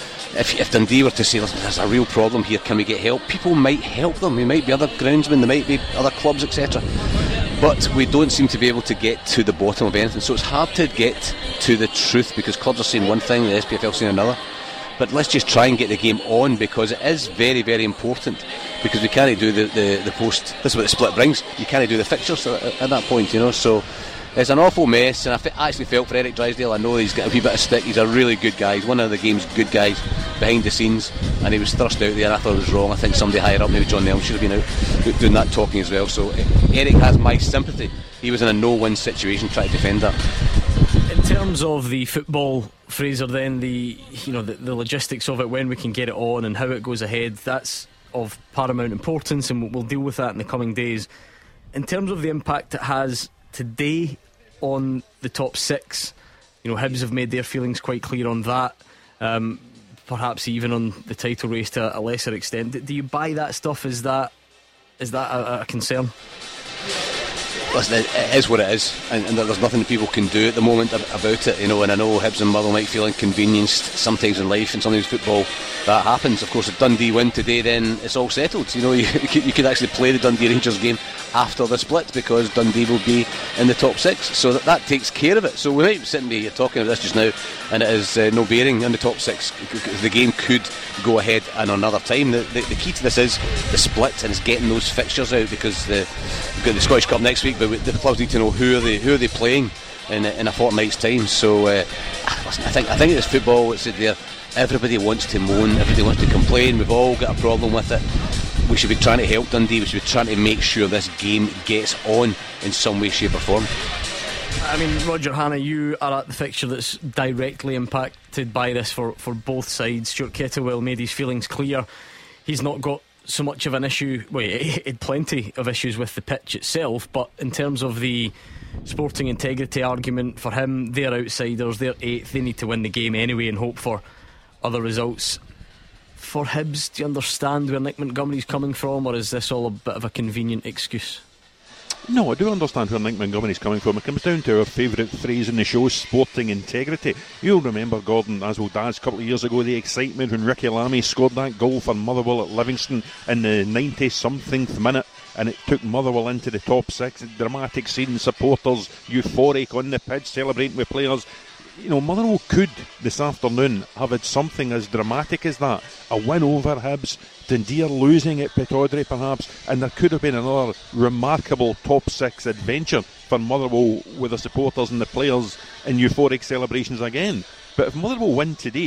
if Dundee were to say, listen, there's a real problem here, can we get help? People might help them. There might be other groundsmen, there might be other clubs, etc. But we don't seem to be able to get to the bottom of anything. So it's hard to get to the truth because clubs are saying one thing, the SPFL saying another. But let's just try and get the game on, because it is very, very important. Because we can't do the post. This is what the split brings. You can't do the fixtures at that point, So it's an awful mess, and I actually felt for Eric Drysdale. I know he's got a wee bit of stick. He's a really good guy. He's one of the game's good guys behind the scenes, and he was thrust out there, and I thought it was wrong. I think somebody higher up, maybe John Nelms, should have been out doing that talking as well. So Eric has my sympathy. He was in a no-win situation trying to defend that. In terms of the football, Fraser, then the logistics of it, when we can get it on and how it goes ahead, that's of paramount importance, and we'll deal with that in the coming days. In terms of the impact it has today on the top 6, Hibs have made their feelings quite clear on that, perhaps even on the title race to a lesser extent. Do you buy that stuff? Is that a concern? Listen, it is what it is, and there's nothing that people can do at the moment about it, and I know Hibs and Motherwell might feel inconvenienced sometimes in life, and sometimes football that happens. Of course, if Dundee win today, then it's all settled. You could actually play the Dundee Rangers game after the split, because Dundee will be in the top 6, so that takes care of it. So we might be sitting here talking about this just now, and it is no bearing on the top 6. The game could go ahead and another time. The key to this is the split, and it's getting those fixtures out, because we've got the Scottish Cup next week, but the clubs need to know who are they playing in a fortnight's time. So listen, I think it's football. It's there. Everybody wants to moan, everybody wants to complain. We've all got a problem with it. We should be trying to help Dundee. We should be trying to make sure this game gets on in some way, shape or form. I mean, Roger Hannah, you are at the fixture that's directly impacted by this for both sides. Stuart Kettlewell made his feelings clear. He's not got so much of an issue. Well, he had plenty of issues with the pitch itself, but in terms of the sporting integrity argument, for him, they're outsiders, they're 8th, they need to win the game anyway and hope for other results. For Hibs, do you understand where Nick Montgomery's coming from, or is this all a bit of a convenient excuse? No, I do understand where Nick Montgomery's coming from. It comes down to our favourite phrase in the show, sporting integrity. You'll remember, Gordon, as will Daz, a couple of years ago, the excitement when Ricky Lamy scored that goal for Motherwell at Livingston in the 90-something minute, and it took Motherwell into the top 6. Dramatic scene, supporters euphoric on the pitch, celebrating with players. Motherwell could this afternoon have had something as dramatic as that. A win over Hibs, Dundee losing at Pittodrie perhaps, and there could have been another remarkable top 6 adventure for Motherwell with the supporters and the players in euphoric celebrations again. But if Motherwell win today,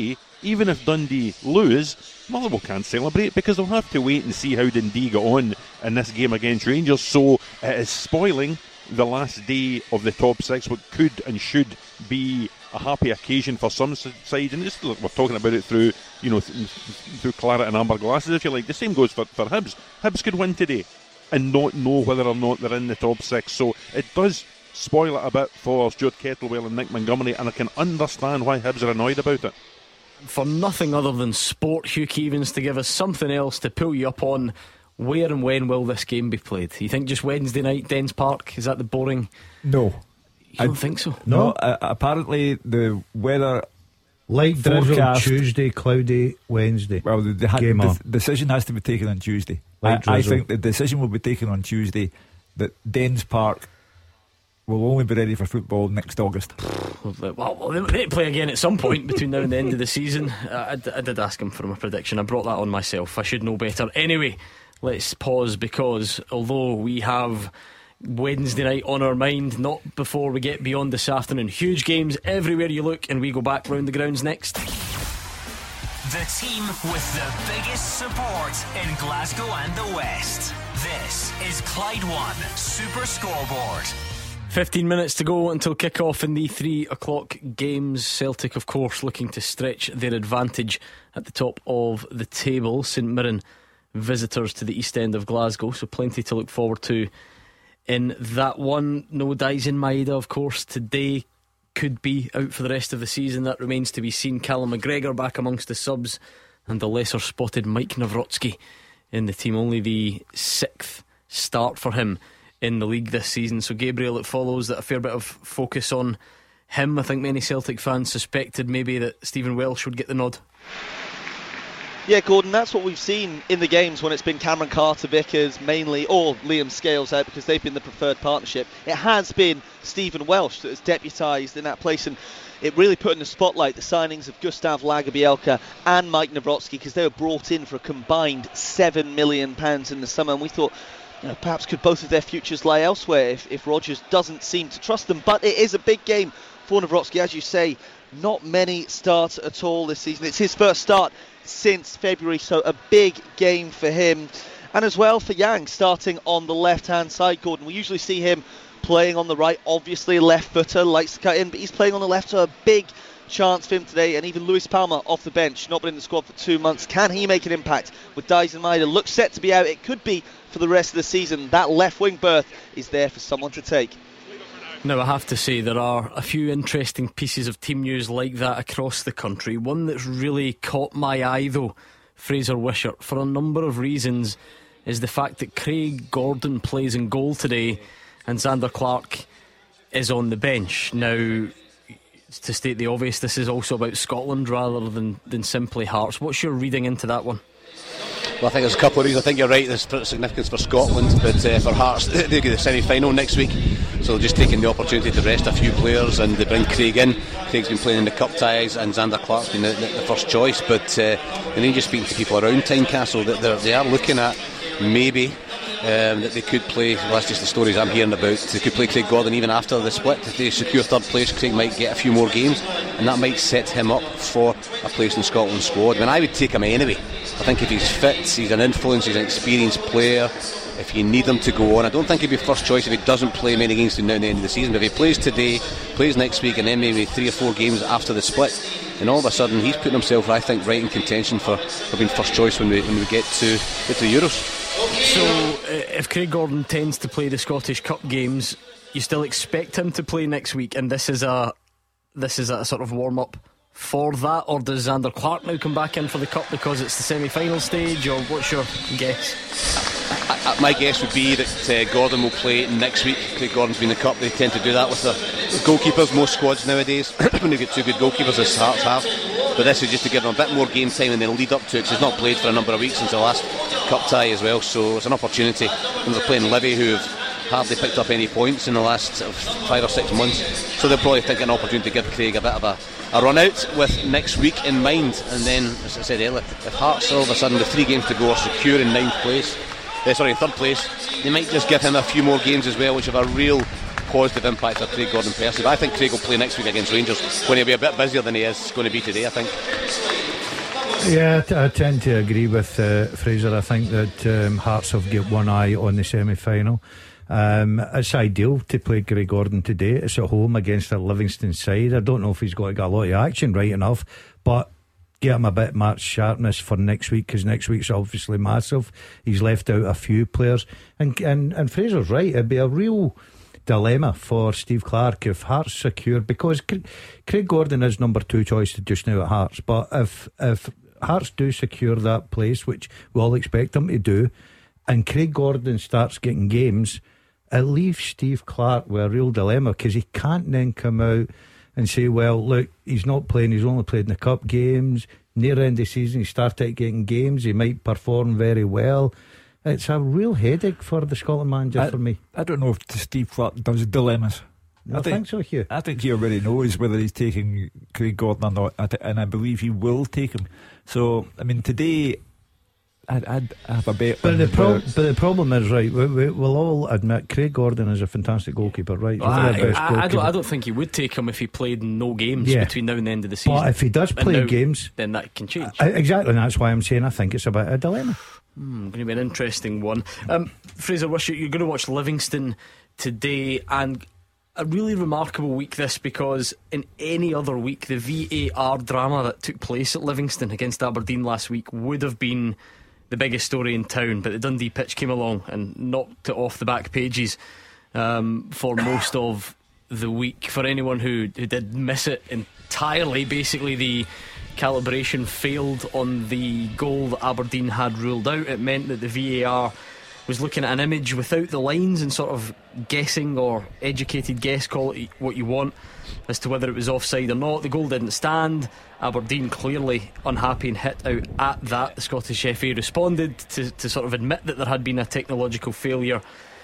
even if Dundee lose, Motherwell can't celebrate because they'll have to wait and see how Dundee got on in this game against Rangers. So it is spoiling the last day of the top six, what could and should be a happy occasion for some sides. And just, look, we're talking about it through, through claret and amber glasses, if you like. The same goes for Hibs. Hibs could win today and not know whether or not they're in the top six. So it does spoil it a bit for Stuart Kettlewell and Nick Montgomery, and I can understand why Hibs are annoyed about it. For nothing other than sport, Hugh Keevins, to give us something else to pull you up on, where and when will this game be played? You think just Wednesday night, Dens Park? Is that the boring? No. I don't think so. No, apparently the weather light drizzle Tuesday, cloudy Wednesday. Well, the decision has to be taken on Tuesday. I think the decision will be taken on Tuesday that Dens Park will only be ready for football next August. Well, they play again at some point between now and the end of the season. I did ask him for my prediction. I brought that on myself. I should know better. Anyway, let's pause, because although we have Wednesday night on our mind, not before we get beyond this afternoon. Huge games everywhere you look, and we go back round the grounds next. The team with the biggest support in Glasgow and the West. This is Clyde One Super Scoreboard. 15 minutes to go until kick-off in the 3 o'clock games. Celtic, of course, looking to stretch their advantage at the top of the table. St Mirren visitors to the east end of Glasgow, so plenty to look forward to in that one. No Daisen Maeda, of course, today. Could be out for the rest of the season. That remains to be seen. Callum McGregor back amongst the subs, and the lesser spotted Mike Nawrocki in the team. Only the 6th start for him in the league this season. So Gabriel, it follows that a fair bit of focus on him. I think many Celtic fans suspected maybe that Stephen Welsh would get the nod. Yeah, Gordon, that's what we've seen in the games when it's been Cameron Carter-Vickers mainly, or Liam Scales out, because they've been the preferred partnership. It has been Stephen Welsh that has deputised in that place, and it really put in the spotlight the signings of Gustav Lagerbielke and Mike Nawrocki, because they were brought in for a combined £7 million in the summer, and we thought, perhaps could both of their futures lie elsewhere if Rodgers doesn't seem to trust them. But it is a big game for Nawrocki, as you say. Not many starts at all this season. It's his first start since February, so a big game for him. And as well for Yang, starting on the left-hand side, Gordon. We usually see him playing on the right, obviously left footer, likes to cut in, but he's playing on the left, so a big chance for him today. And even Lewis Palmer off the bench, not been in the squad for 2 months. Can he make an impact with Daisen Maeda? Looks set to be out. It could be for the rest of the season. That left wing berth is there for someone to take. Now, I have to say there are a few interesting pieces of team news like that across the country. One that's really caught my eye, though, Fraser Wishart, for a number of reasons, is the fact that Craig Gordon plays in goal today and Zander Clark is on the bench. Now, to state the obvious, this is also about Scotland rather than simply Hearts. What's your reading into that one? Well, I think there's a couple of reasons. I think you're right, there's significance for Scotland, but for Hearts, they get the semi-final next week, so just taking the opportunity to rest a few players, and they bring Craig in. Craig's been playing in the cup ties, and Zander Clark's been the first choice, but and then just speaking to people around Tynecastle, that they are looking at maybe that they could play, well, that's just the stories I'm hearing about, they could play Craig Gordon even after the split. If they secure third place, Craig might get a few more games, and that might set him up for a place in Scotland's squad. I mean, I would take him anyway. I think if he's fit, he's an influence, he's an experienced player. If you need him to go on, I don't think he'd be first choice if he doesn't play many games between now and the end of the season. But if he plays today, plays next week, and then maybe 3 or 4 games after the split, and all of a sudden he's putting himself, I think, right in contention for being first choice when we get to the Euros. So if Craig Gordon tends to play the Scottish Cup games, you still expect him to play next week, and this is a sort of warm-up for that, or does Zander Clark now come back in for the Cup because it's the semi-final stage, or what's your guess? My guess would be that Gordon will play next week. Craig Gordon's been in the Cup, they tend to do that with the goalkeepers, most squads nowadays, when they get 2 good goalkeepers as Hearts have. But this is just to give him a bit more game time and then lead up to it, because he's not played for a number of weeks since the last Cup tie as well, so it's an opportunity. And they're playing Livy, who have hardly picked up any points in the last 5 or 6 months, so they'll probably think an opportunity to give Craig a bit of a run out with next week in mind. And then, as I said earlier, if Hearts all of a sudden with 3 games to go are secure in 3rd place, they might just give him a few more games as well, which have a real positive impact for Craig Gordon personally. But I think Craig will play next week against Rangers when he'll be a bit busier than he is going to be today, I think. Yeah, I tend to agree with Fraser. I think that Hearts have got one eye on the semi-final. It's ideal to play Craig Gordon today. It's at home against a Livingston side. I don't know if he's got a lot of action, right enough, but get him a bit March sharpness for next week, because next week's obviously massive. He's left out a few players, and Fraser's right. It'd be a real dilemma for Steve Clarke if Hearts secure, because Craig Gordon is number 2 choice just now at Hearts, but if Hearts do secure that place, which we all expect them to do, and Craig Gordon starts getting games, it leaves Steve Clarke with a real dilemma, because he can't then come out and say, well, look, he's not playing, he's only played in the cup games, near end of the season he started getting games, he might perform very well. It's a real headache for the Scotland manager for me. I don't know if Steve Clarke does dilemmas. I think so, Hugh. I think he already knows whether he's taking Craig Gordon or not, and I believe he will take him. So, I mean, today I'd have a bet. But the problem is, right, we'll all admit Craig Gordon is a fantastic goalkeeper, right? I don't think he would take him if he played no games between now and the end of the season. But if he does play games, then that can change. Exactly, and that's why I'm saying I think it's a bit of a dilemma. Going to be an interesting one. Fraser, you're going to watch Livingston today, and a really remarkable week this, because in any other week the VAR drama that took place at Livingston against Aberdeen last week would have been the biggest story in town, but the Dundee pitch came along and knocked it off the back pages for most of the week. For anyone who did miss it entirely, basically the calibration failed on the goal that Aberdeen had ruled out. It meant that the VAR was looking at an image without the lines and sort of guessing, or educated guess, call it what you want, as to whether it was offside or not. The goal didn't stand. Aberdeen clearly unhappy and hit out at that. The Scottish FA responded to sort of admit that there had been a technological failure.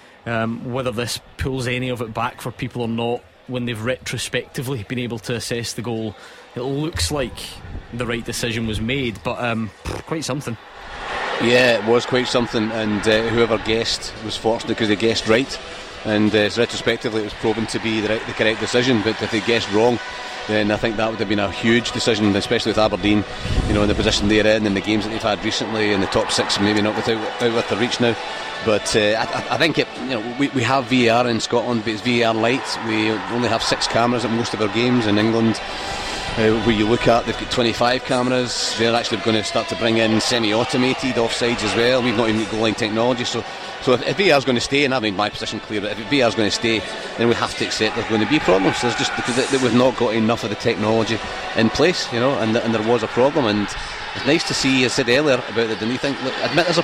Whether this pulls any of it back for people or not, when they've retrospectively been able to assess the goal, it looks like the right decision was made, but quite something. Yeah, it was quite something, and whoever guessed was fortunate, because they guessed right, and retrospectively it was proven to be the correct decision. But if they guessed wrong, then I think that would have been a huge decision, especially with Aberdeen, in the position they're in and the games that they've had recently in the top 6, maybe not out with the reach now. But I think we have VAR in Scotland, but it's VAR light. We only have 6 cameras at most of our games. In England, where you look at, they've got 25 cameras. They're actually going to start to bring in semi-automated offsides as well. We've not even got goal line technology, so if VAR is going to stay, and I've made my position clear, but if VAR is going to stay, then we have to accept there's going to be problems. There's just because we've not got enough of the technology in place, and there was a problem. And it's nice to see, as I said earlier about the Dundee thing, look, admit there's a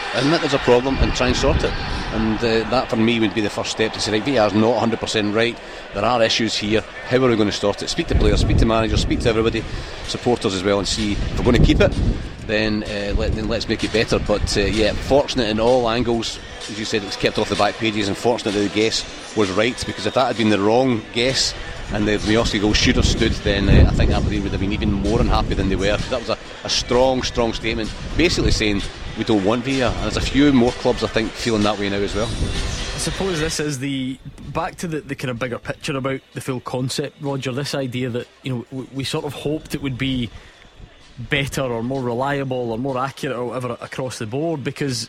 problem and try and sort it. And that for me would be the first step, to say, right, VAR's not 100% right, there are issues here, how are we going to sort it? Speak to players, speak to managers, speak to everybody, supporters as well, and see if we're going to keep it, then let's make it better. But fortunate in all angles, as you said, it was kept off the back pages, and fortunate that the guess was right, because if that had been the wrong guess and the Miovski goal should have stood, then I think Aberdeen would have been even more unhappy than they were. That was a strong statement, basically saying we don't want VAR, and there's a few more clubs I think feeling that way now as well. I suppose this is back to the kind of bigger picture about the full concept, Roger. This idea that we sort of hoped it would be better or more reliable or more accurate or whatever across the board, because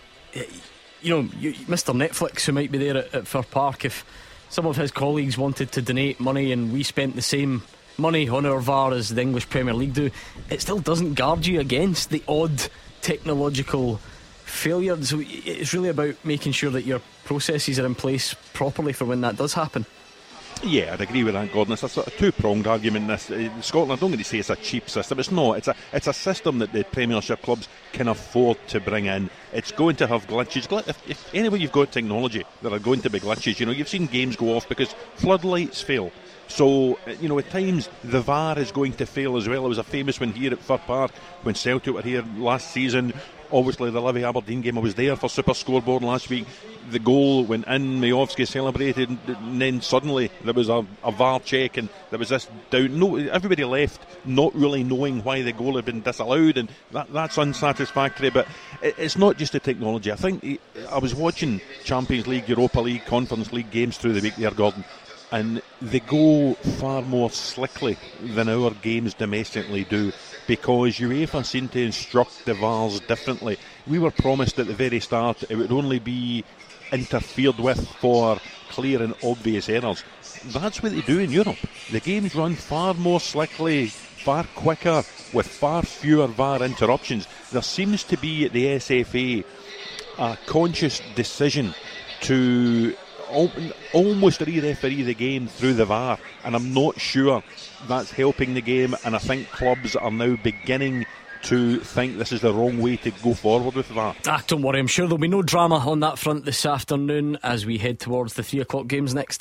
Mr. Netflix, who might be there at Fir Park, if some of his colleagues wanted to donate money and we spent the same money on our VAR as the English Premier League do, it still doesn't guard you against the odd technological failure. So it's really about making sure that your processes are in place properly for when that does happen. Yeah, I'd agree with that, Gordon. It's a sort of two-pronged argument. This Scotland, I don't want to say it's a cheap system. It's not. It's a system that the Premiership clubs can afford to bring in. It's going to have glitches. If anywhere you've got technology, there are going to be glitches. You've seen games go off because floodlights fail. So, at times the VAR is going to fail as well. There was a famous one here at Fir Park when Celtic were here last season. Obviously the Livy Aberdeen game, I was there for Super Scoreboard last week. The goal went in, Miovski celebrated, and then suddenly there was a VAR check and there was this doubt. Everybody left not really knowing why the goal had been disallowed, and that's unsatisfactory. But it's not just the technology. I think I was watching Champions League, Europa League, Conference League games through the week there, Gordon, and they go far more slickly than our games domestically do, because UEFA seem to instruct the VARs differently. We were promised at the very start it would only be interfered with for clear and obvious errors. That's what they do in Europe. The games run far more slickly, far quicker, with far fewer VAR interruptions. There seems to be at the SFA a conscious decision to almost re-referee the game through the VAR, and I'm not sure that's helping the game, and I think clubs are now beginning to think this is the wrong way to go forward with VAR. Don't worry, I'm sure there'll be no drama on that front this afternoon as we head towards the 3 o'clock games next.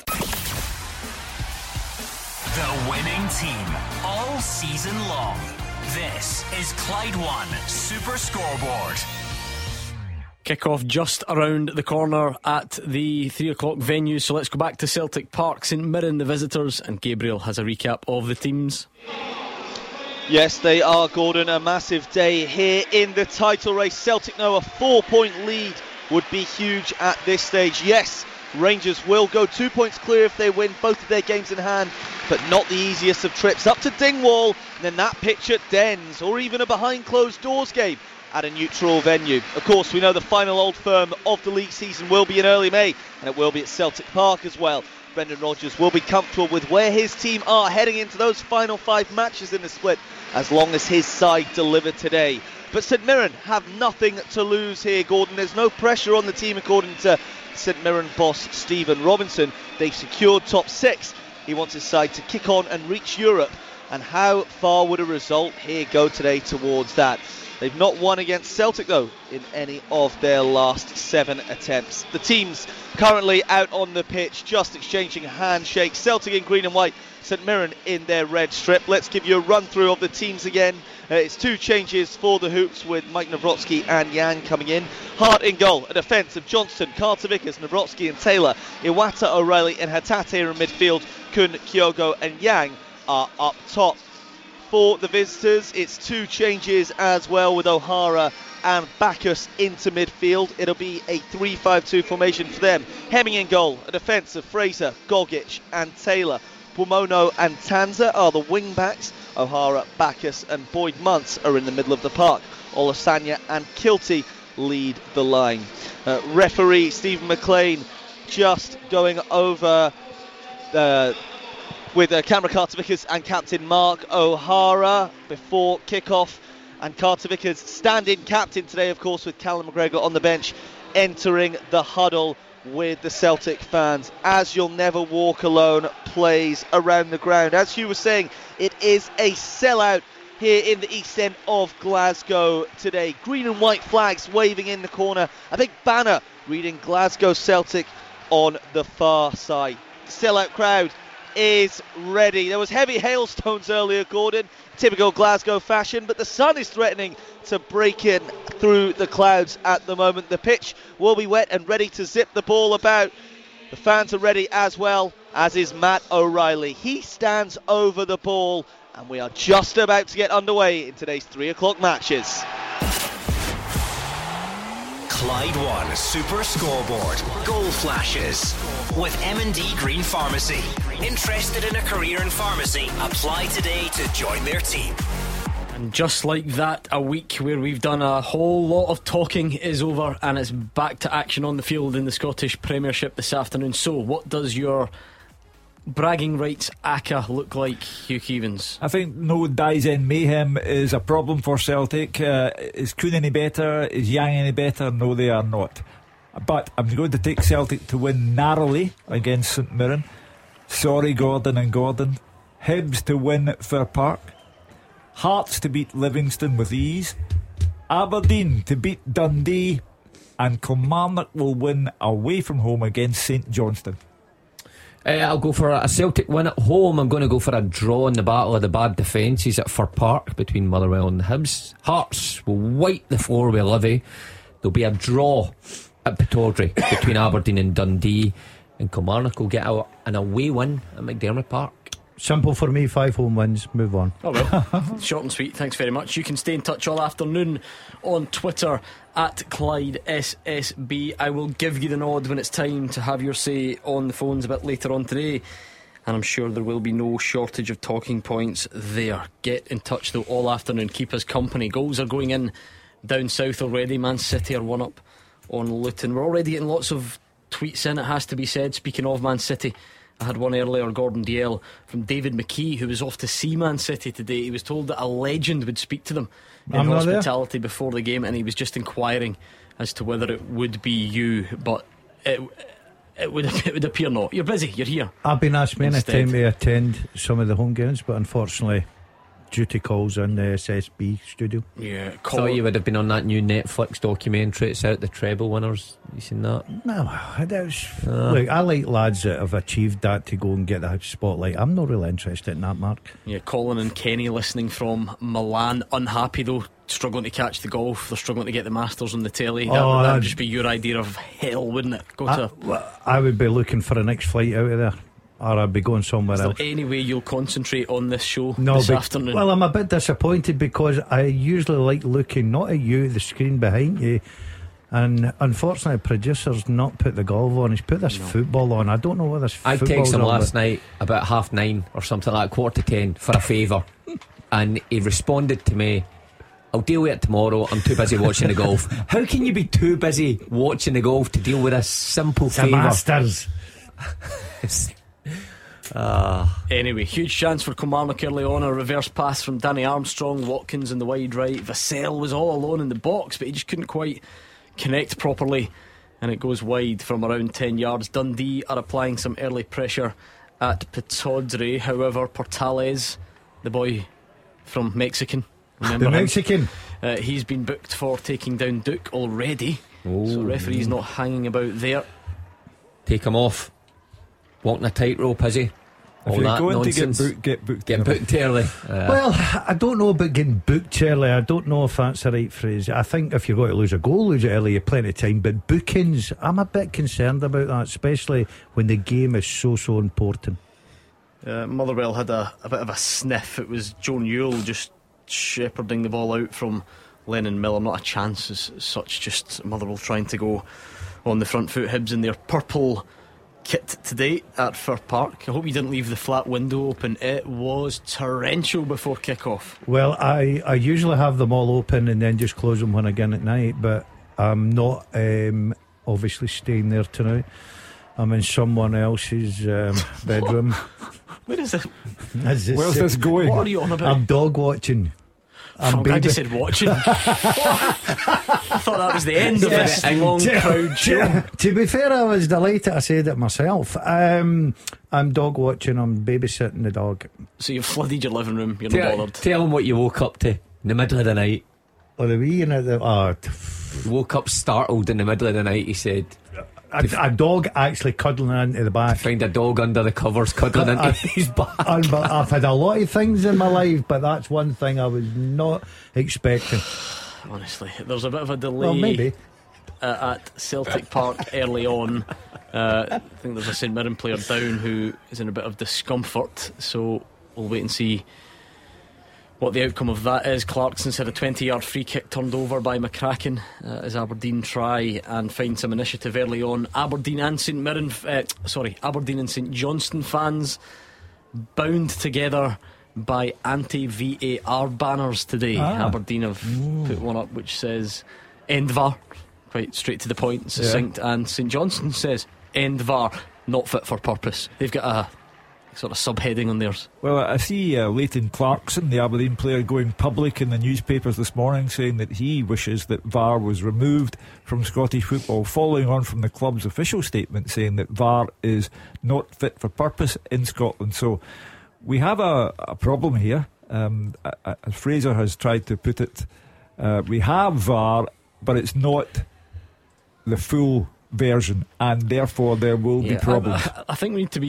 The winning team all season long. This is Clyde One Super Scoreboard. Kick-off just around the corner at the 3 o'clock venue, so let's go back to Celtic Park. St Mirren, the visitors, and Gabriel has a recap of the teams. Yes, they are, Gordon. A massive day here in the title race. Celtic know a 4-point lead would be huge at this stage. Yes, Rangers will go 2 points clear if they win both of their games in hand, but not the easiest of trips. Up to Dingwall, and then that pitch at Dens, or even a behind closed doors game at a neutral venue. Of course, we know the final Old Firm of the league season will be in early May, and it will be at Celtic Park as well. Brendan Rodgers will be comfortable with where his team are heading into those final 5 matches in the split, as long as his side deliver today. But St Mirren have nothing to lose here, Gordon. There's no pressure on the team, according to St Mirren boss Stephen Robinson. They've secured top 6. He wants his side to kick on and reach Europe. And how far would a result here go today towards that? They've not won against Celtic, though, in any of their last 7 attempts. The teams currently out on the pitch, just exchanging handshakes. Celtic in green and white, St Mirren in their red strip. Let's give you a run-through of the teams again. It's 2 changes for the Hoops, with Mike Nawrocki and Yang coming in. Hart in goal, a defence of Johnston, Carter Vickers, Nawrocki and Taylor. Iwata, O'Reilly and Hatate in midfield. Kun, Kyogo and Yang are up top. For the visitors, it's 2 changes as well, with O'Hara and Bacchus into midfield. It'll be a 3-5-2 formation for them. Hemming in goal, a defence of Fraser, Gogic and Taylor. Pumono and Tanza are the wing backs. O'Hara, Bacchus and Boyd Muntz are in the middle of the park. Olasanya and Kilty lead the line. Referee Stephen McLean just going over with camera Carter Vickers and captain Mark O'Hara before kick-off. And Carter Vickers, stand-in captain today, of course, with Callum McGregor on the bench, entering the huddle with the Celtic fans. As You'll Never Walk Alone plays around the ground. As you were saying, it is a sellout here in the east end of Glasgow today. Green and white flags waving in the corner. A big banner reading Glasgow Celtic on the far side. Sellout crowd is ready. There was heavy hailstones earlier, Gordon, typical Glasgow fashion, but the sun is threatening to break in through the clouds at the moment. The pitch will be wet and ready to zip the ball about. The fans are ready as well, as is Matt O'Reilly. He stands over the ball, and we are just about to get underway in today's 3 o'clock matches. Clyde One Super Scoreboard. Goal flashes with M&D Green Pharmacy. Interested in a career in pharmacy? Apply today to join their team. And just like that, a week where we've done a whole lot of talking is over, and it's back to action on the field in the Scottish Premiership this afternoon. So what does your bragging rights ACCA look like, Hugh Keevins? I think no dies in mayhem is a problem for Celtic. Is Kuhn any better? Is Yang any better? No, they are not. But I'm going to take Celtic to win narrowly against St Mirren. Sorry, Gordon and Gordon. Hibs to win Fir Park. Hearts to beat Livingston with ease. Aberdeen to beat Dundee. And Kilmarnock will win away from home against St Johnstone. I'll go for a Celtic win at home. I'm going to go for a draw in the battle of the bad defences at Fir Park between Motherwell and Hibs. Hearts will wipe the floor with Livy. There'll be a draw at Pittodrie between Aberdeen and Dundee, and Kilmarnock will get an away win at McDermott Park. Simple for me, 5 home wins, move on. Oh well, short and sweet, thanks very much. You can stay in touch all afternoon on Twitter at Clyde SSB. I will give you the nod when it's time to have your say on the phones a bit later on today. and I'm sure there will be no shortage of talking points there. Get in touch though all afternoon, keep us company. Goals are going in down south already. Man City are 1 up on Luton. We're already getting lots of tweets in, it has to be said. Speaking of Man City, I had one earlier, Gordon DL, from David McKee, who was off to see Man City today. He was told that a legend would speak to them in hospitality before the game, and he was just inquiring as to whether it would be you, but it would appear not. You're busy, you're here. I've been asked many times to attend some of the home games, but unfortunately duty calls in the SSB studio. Yeah, thought you would have been on that new Netflix documentary. It's out, the treble winners. You seen that? No, look, I like lads that have achieved that to go and get the spotlight. I'm not really interested in that, Mark. Yeah, Colin and Kenny listening from Milan, unhappy though, struggling to catch the golf. They're struggling to get the Masters on the telly. That would just be your idea of hell, wouldn't it? I would be looking for the next flight out of there, or I'd be going somewhere else. Is there any way you'll concentrate on this show this afternoon? Well, I'm a bit disappointed because I usually like looking not at you, the screen behind you, and unfortunately producer's not put the golf on, he's put this football on. I don't know what this football's I texted him last night about 9:30 or something like 9:45 for a favour, and he responded to me, I'll deal with it tomorrow, I'm too busy watching the golf. How can you be too busy watching the golf to deal with a simple favour? Masters. Anyway, huge chance for Kilmarnock early on. A reverse pass from Danny Armstrong, Watkins in the wide right. Vassell was all alone in the box, but he just couldn't quite connect properly, and it goes wide from around 10 yards. Dundee are applying some early pressure at Pataudry. However, Portales, the boy from Mexican, remember the Mexican, he's been booked for taking down Duke already. So referee's not hanging about there. Take him off. Walking a tightrope, is he? If you're going nonsense. To get booked early. Well, I don't know about getting booked early. I don't know if that's the right phrase. I think if you're going to lose a goal, lose it early, you've plenty of time. But bookings, I'm a bit concerned about that, especially when the game is so important. Motherwell had a bit of a sniff. It was Joe Newell just shepherding the ball out from Lennon Miller. Not a chance as such, just Motherwell trying to go on the front foot. Hibs in their purple kit today at Fir Park. I hope you didn't leave the flat window open. It was torrential before kick-off. Well, I usually have them all open and then just close them when I get in at night, but I'm not obviously staying there tonight. I'm in someone else's bedroom. Where is it? Where's this going? What are you on about? I'm dog watching. I'm glad you said watching. I thought that was the end of this long crowd show. To be fair, I was delighted I said it myself. I'm dog watching, I'm babysitting the dog. So you've flooded your living room, you're not bothered. Tell him what you woke up to in the middle of the night. Oh, the wee and the woke up startled in the middle of the night, he said. A dog actually cuddling into the back. Find a dog under the covers cuddling into his back. I've had a lot of things in my life, but that's one thing I was not expecting. Honestly, there's a bit of a delay. Well, maybe at Celtic Park early on. I think there's a St Mirren player down who is in a bit of discomfort, so we'll wait and see what the outcome of that is. Clarkson's had a 20-yard free kick turned over by McCracken as Aberdeen try and find some initiative early on. Aberdeen and St Mirren Aberdeen and St Johnstone fans bound together by anti-VAR banners today. Aberdeen have put one up which says end VAR, quite straight to the point, succinct, and St Johnstone says end VAR, not fit for purpose. They've got a sort of subheading on theirs. Well, I see Leighton Clarkson, the Aberdeen player, going public in the newspapers this morning saying that he wishes that VAR was removed from Scottish football, following on from the club's official statement saying that VAR is not fit for purpose in Scotland. So we have a problem here. As Fraser has tried to put it, we have VAR, but it's not the full version, and therefore there will be problems. I think we need to be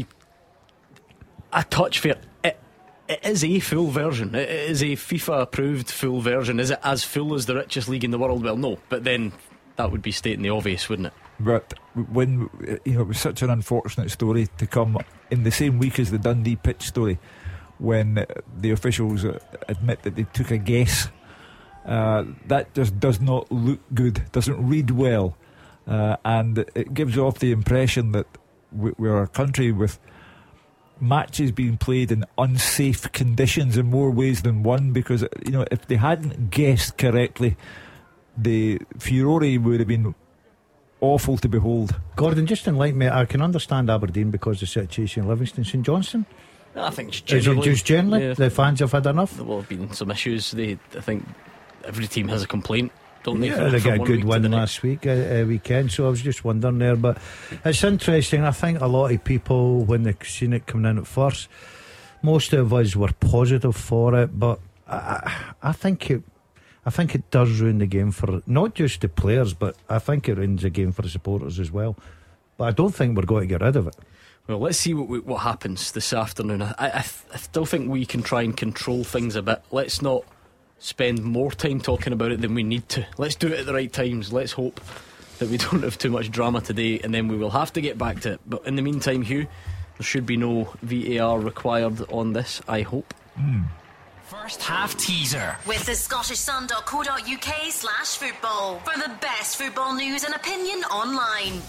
a touch fair. It is a full version. It is a FIFA approved full version. Is it as full as the richest league in the world? Well, no, but then that would be stating the obvious, wouldn't it? But when it was such an unfortunate story to come in the same week as the Dundee pitch story, when the officials admit that they took a guess, that just does not look good, doesn't read well, and it gives off the impression that we're a country with matches being played in unsafe conditions in more ways than one, because if they hadn't guessed correctly, the furore would have been awful to behold. Gordon, just enlighten me. I can understand Aberdeen because of the situation in Livingston. St Johnstone, I think just generally the fans have had enough. There will have been some issues. I think every team has a complaint, don't they? They got a good win last weekend, so I was just wondering there. But it's interesting. I think a lot of people, when they seen it coming in at first, most of us were positive for it, but I think it does ruin the game for not just the players, but I think it ruins the game for the supporters as well. But I don't think we're going to get rid of it. Well, let's see what happens this afternoon. I still think we can try and control things a bit. Let's not spend more time talking about it than we need to. Let's do it at the right times. Let's hope that we don't have too much drama today, and then we will have to get back to it. But in the meantime, Hugh, there should be no VAR required on this, I hope. First half teaser with the scottishsun.co.uk/football for the best football news and opinion online.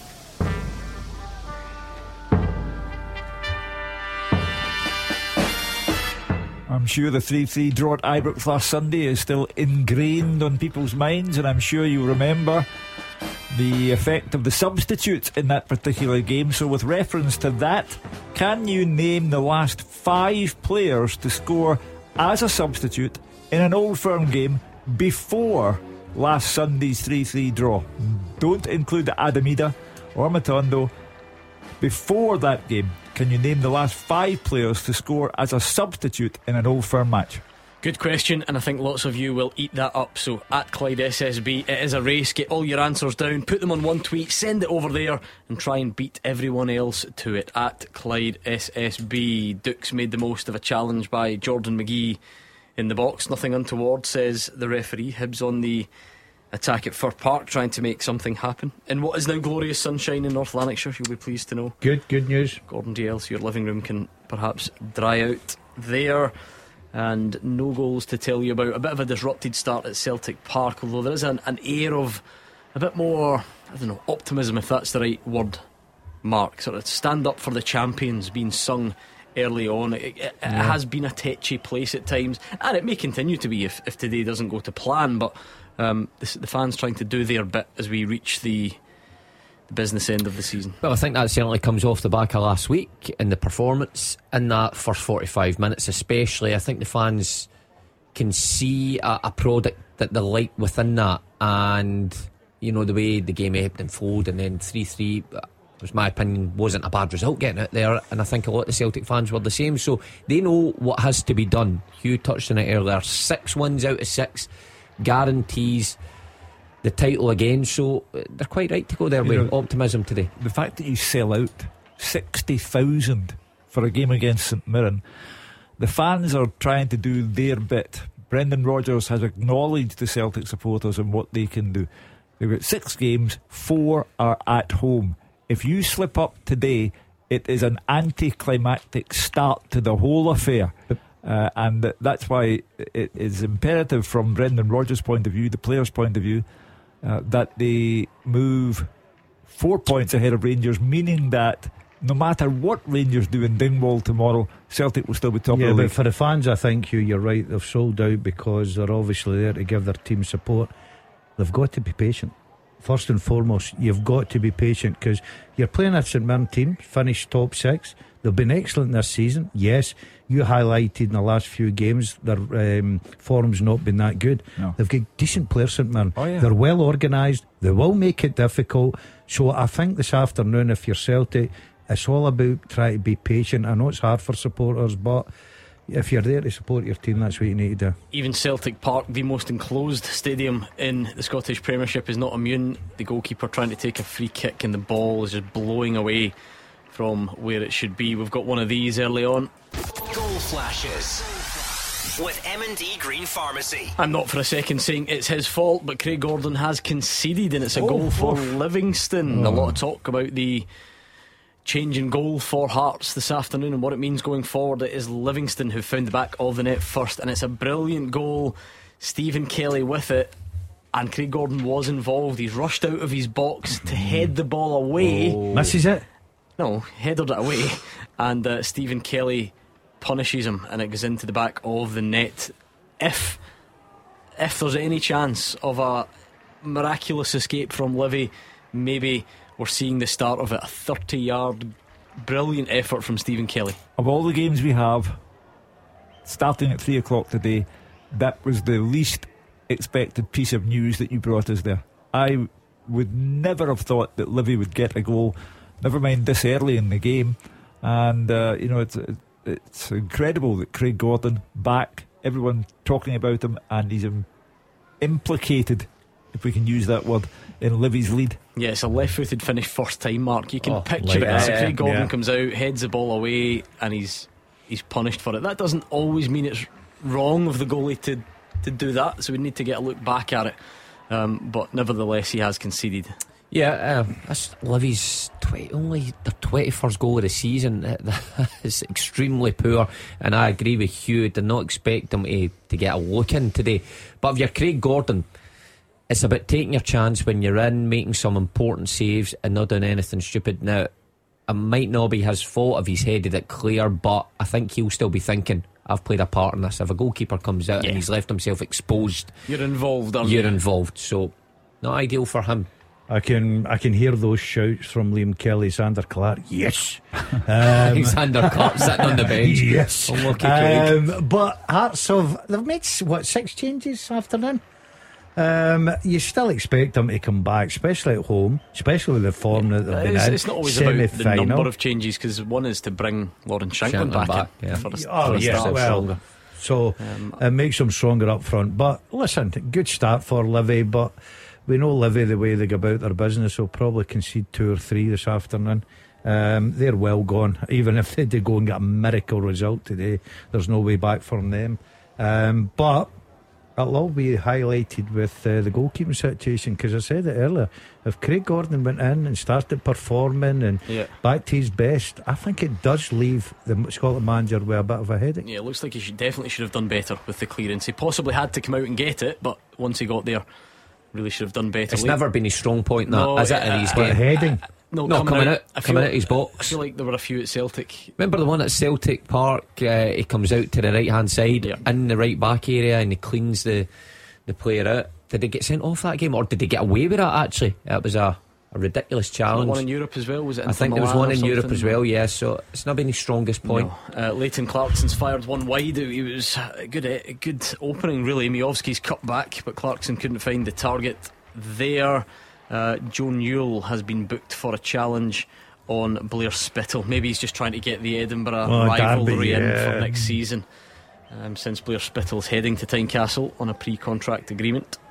I'm sure the 3-3 draw at Ibrox last Sunday is still ingrained on people's minds, and I'm sure you remember the effect of the substitutes in that particular game. So with reference to that, can you name the last 5 players to score as a substitute in an Old Firm game before last Sunday's 3-3 draw? Don't include Adamida or Matondo. Before that game, can you name the last 5 players to score as a substitute in an Old Firm match? Good question, and I think lots of you will eat that up. So at Clyde SSB, it is a race. Get all your answers down, put them on one tweet, send it over there, and try and beat everyone else to it. At Clyde SSB, Dukes made the most of a challenge by Jordan McGee in the box. Nothing untoward, says the referee. Hibs on the attack at Fir Park, trying to make something happen in what is now glorious sunshine in North Lanarkshire, you'll be pleased to know. Good news. Gordon DL, so your living room can perhaps dry out there. And no goals to tell you about. A bit of a disrupted start at Celtic Park, although there is an air of a bit more, I don't know, optimism, if that's the right word, Mark. Sort of stand up for the champions being sung early on. It has been a tetchy place at times, and it may continue to be if today doesn't go to plan, but the fans trying to do their bit as we reach the business end of the season. Well, I think that certainly comes off the back of last week in the performance in that first 45 minutes especially. I think the fans can see a product that they like within that, and the way the game ebbed and flowed, and then 3-3 was, my opinion, wasn't a bad result getting it there, and I think a lot of the Celtic fans were the same, so they know what has to be done. Hugh touched on it earlier. 6 wins out of 6 guarantees the title again, so they're quite right to go there with optimism today. The fact that you sell out 60,000 for a game against St Mirren, the fans are trying to do their bit. Brendan Rodgers has acknowledged the Celtic supporters and what they can do. They've got 6 games, 4 are at home. If you slip up today, it is an anticlimactic start to the whole affair. And that's why it is imperative from Brendan Rodgers' point of view, the players' point of view, that they move 4 points ahead of Rangers, meaning that no matter what Rangers do in Dingwall tomorrow, Celtic will still be top of the league. For the fans, I think you're right, they've sold out because they're obviously there to give their team support. They've got to be patient. First and foremost, you've got to be patient, because you're playing a St Mirren team, finished top 6. They've been excellent this season. Yes, you highlighted in the last few games their form's not been that good. No. They've got decent players, St Mirren. Oh, yeah. They're well organised. They will make it difficult. So I think this afternoon, if you're Celtic, it's all about trying to be patient. I know it's hard for supporters, but if you're there to support your team, that's what you need to do. Even Celtic Park, the most enclosed stadium in the Scottish Premiership, is not immune. The goalkeeper trying to take a free kick and the ball is just blowing away from where it should be. We've got one of these early on. Goal flashes with M&D Green Pharmacy. I'm not for a second saying it's his fault, but Craig Gordon has conceded, and it's a goal for Livingston. A lot of talk about the change in goal for Hearts this afternoon and what it means going forward. It is Livingston who found the back of the net first, and it's a brilliant goal. Stephen Kelly with it, and Craig Gordon was involved. He's rushed out of his box to head the ball away. Misses it. headed it away, and Stephen Kelly punishes him, and it goes into the back of the net. If there's any chance of a miraculous escape from Livy, maybe we're seeing the start of it. A 30-yard brilliant effort from Stephen Kelly. Of all the games we have starting at 3 o'clock today, that was the least expected piece of news that you brought us there. I would never have thought that Livy would get a goal, never mind this early in the game. And it's incredible that Craig Gordon back, everyone talking about him, and he's implicated, if we can use that word, in Livy's lead. Yeah, it's a left-footed finish first time, Mark. You can picture it. So Craig Gordon comes out, heads the ball away, and he's punished for it. That doesn't always mean it's wrong of the goalie to do that, so we need to get a look back at it. But nevertheless, he has conceded. Yeah, that's Livy's only their 21st goal of the season. It's extremely poor, and I agree with Hugh. Did not expect them to get a look in today. But if you're Craig Gordon, it's about taking your chance when you're in, making some important saves and not doing anything stupid. Now, it might not be his fault if he's headed it clear, but I think he'll still be thinking, I've played a part in this. If a goalkeeper comes out and he's left himself exposed, you're involved, you're involved. So not ideal for him. I can hear those shouts from Liam Kelly, Xander Clark. Yes. Xander Clark sitting on the bench. Yes. Unlucky Craig. But Hearts they've made 6 changes this afternoon. You still expect them to come back, especially at home, especially with the form that they've been in. It's not always about the number of changes, because one is to bring Lauren Shanklin back in for stronger. So it makes them stronger up front. But listen, good start for Livy, but we know Livy, the way they go about their business, will probably concede 2 or 3 this afternoon. They're well gone. Even if they did go and get a miracle result today, there's no way back from them. But it'll all be highlighted with the goalkeeping situation, because I said it earlier, if Craig Gordon went in and started performing and back to his best, I think it does leave the Scotland manager with a bit of a headache. Yeah, it looks like he definitely should have done better with the clearance. He possibly had to come out and get it, but once he got there, really should have done better. It's never been his strong point, is it, in his game? Heading. Coming out his box. I feel like there were a few at Celtic. Remember the one at Celtic Park? He comes out to the right hand side in the right back area, and he cleans the player out. Did he get sent off that game, or did he get away with it? Actually, it was a ridiculous challenge. One in Europe as well, was it? I think there was one in Europe as well. Yeah, so it's not been his strongest point. No. Leighton Clarkson's fired one wide. It was a good opening, really. Miovski's cut back, but Clarkson couldn't find the target there. Joe Newell has been booked for a challenge on Blair Spittle. Maybe he's just trying to get the Edinburgh rivalry in for next season, since Blair Spittle's heading to Tynecastle on a pre-contract agreement.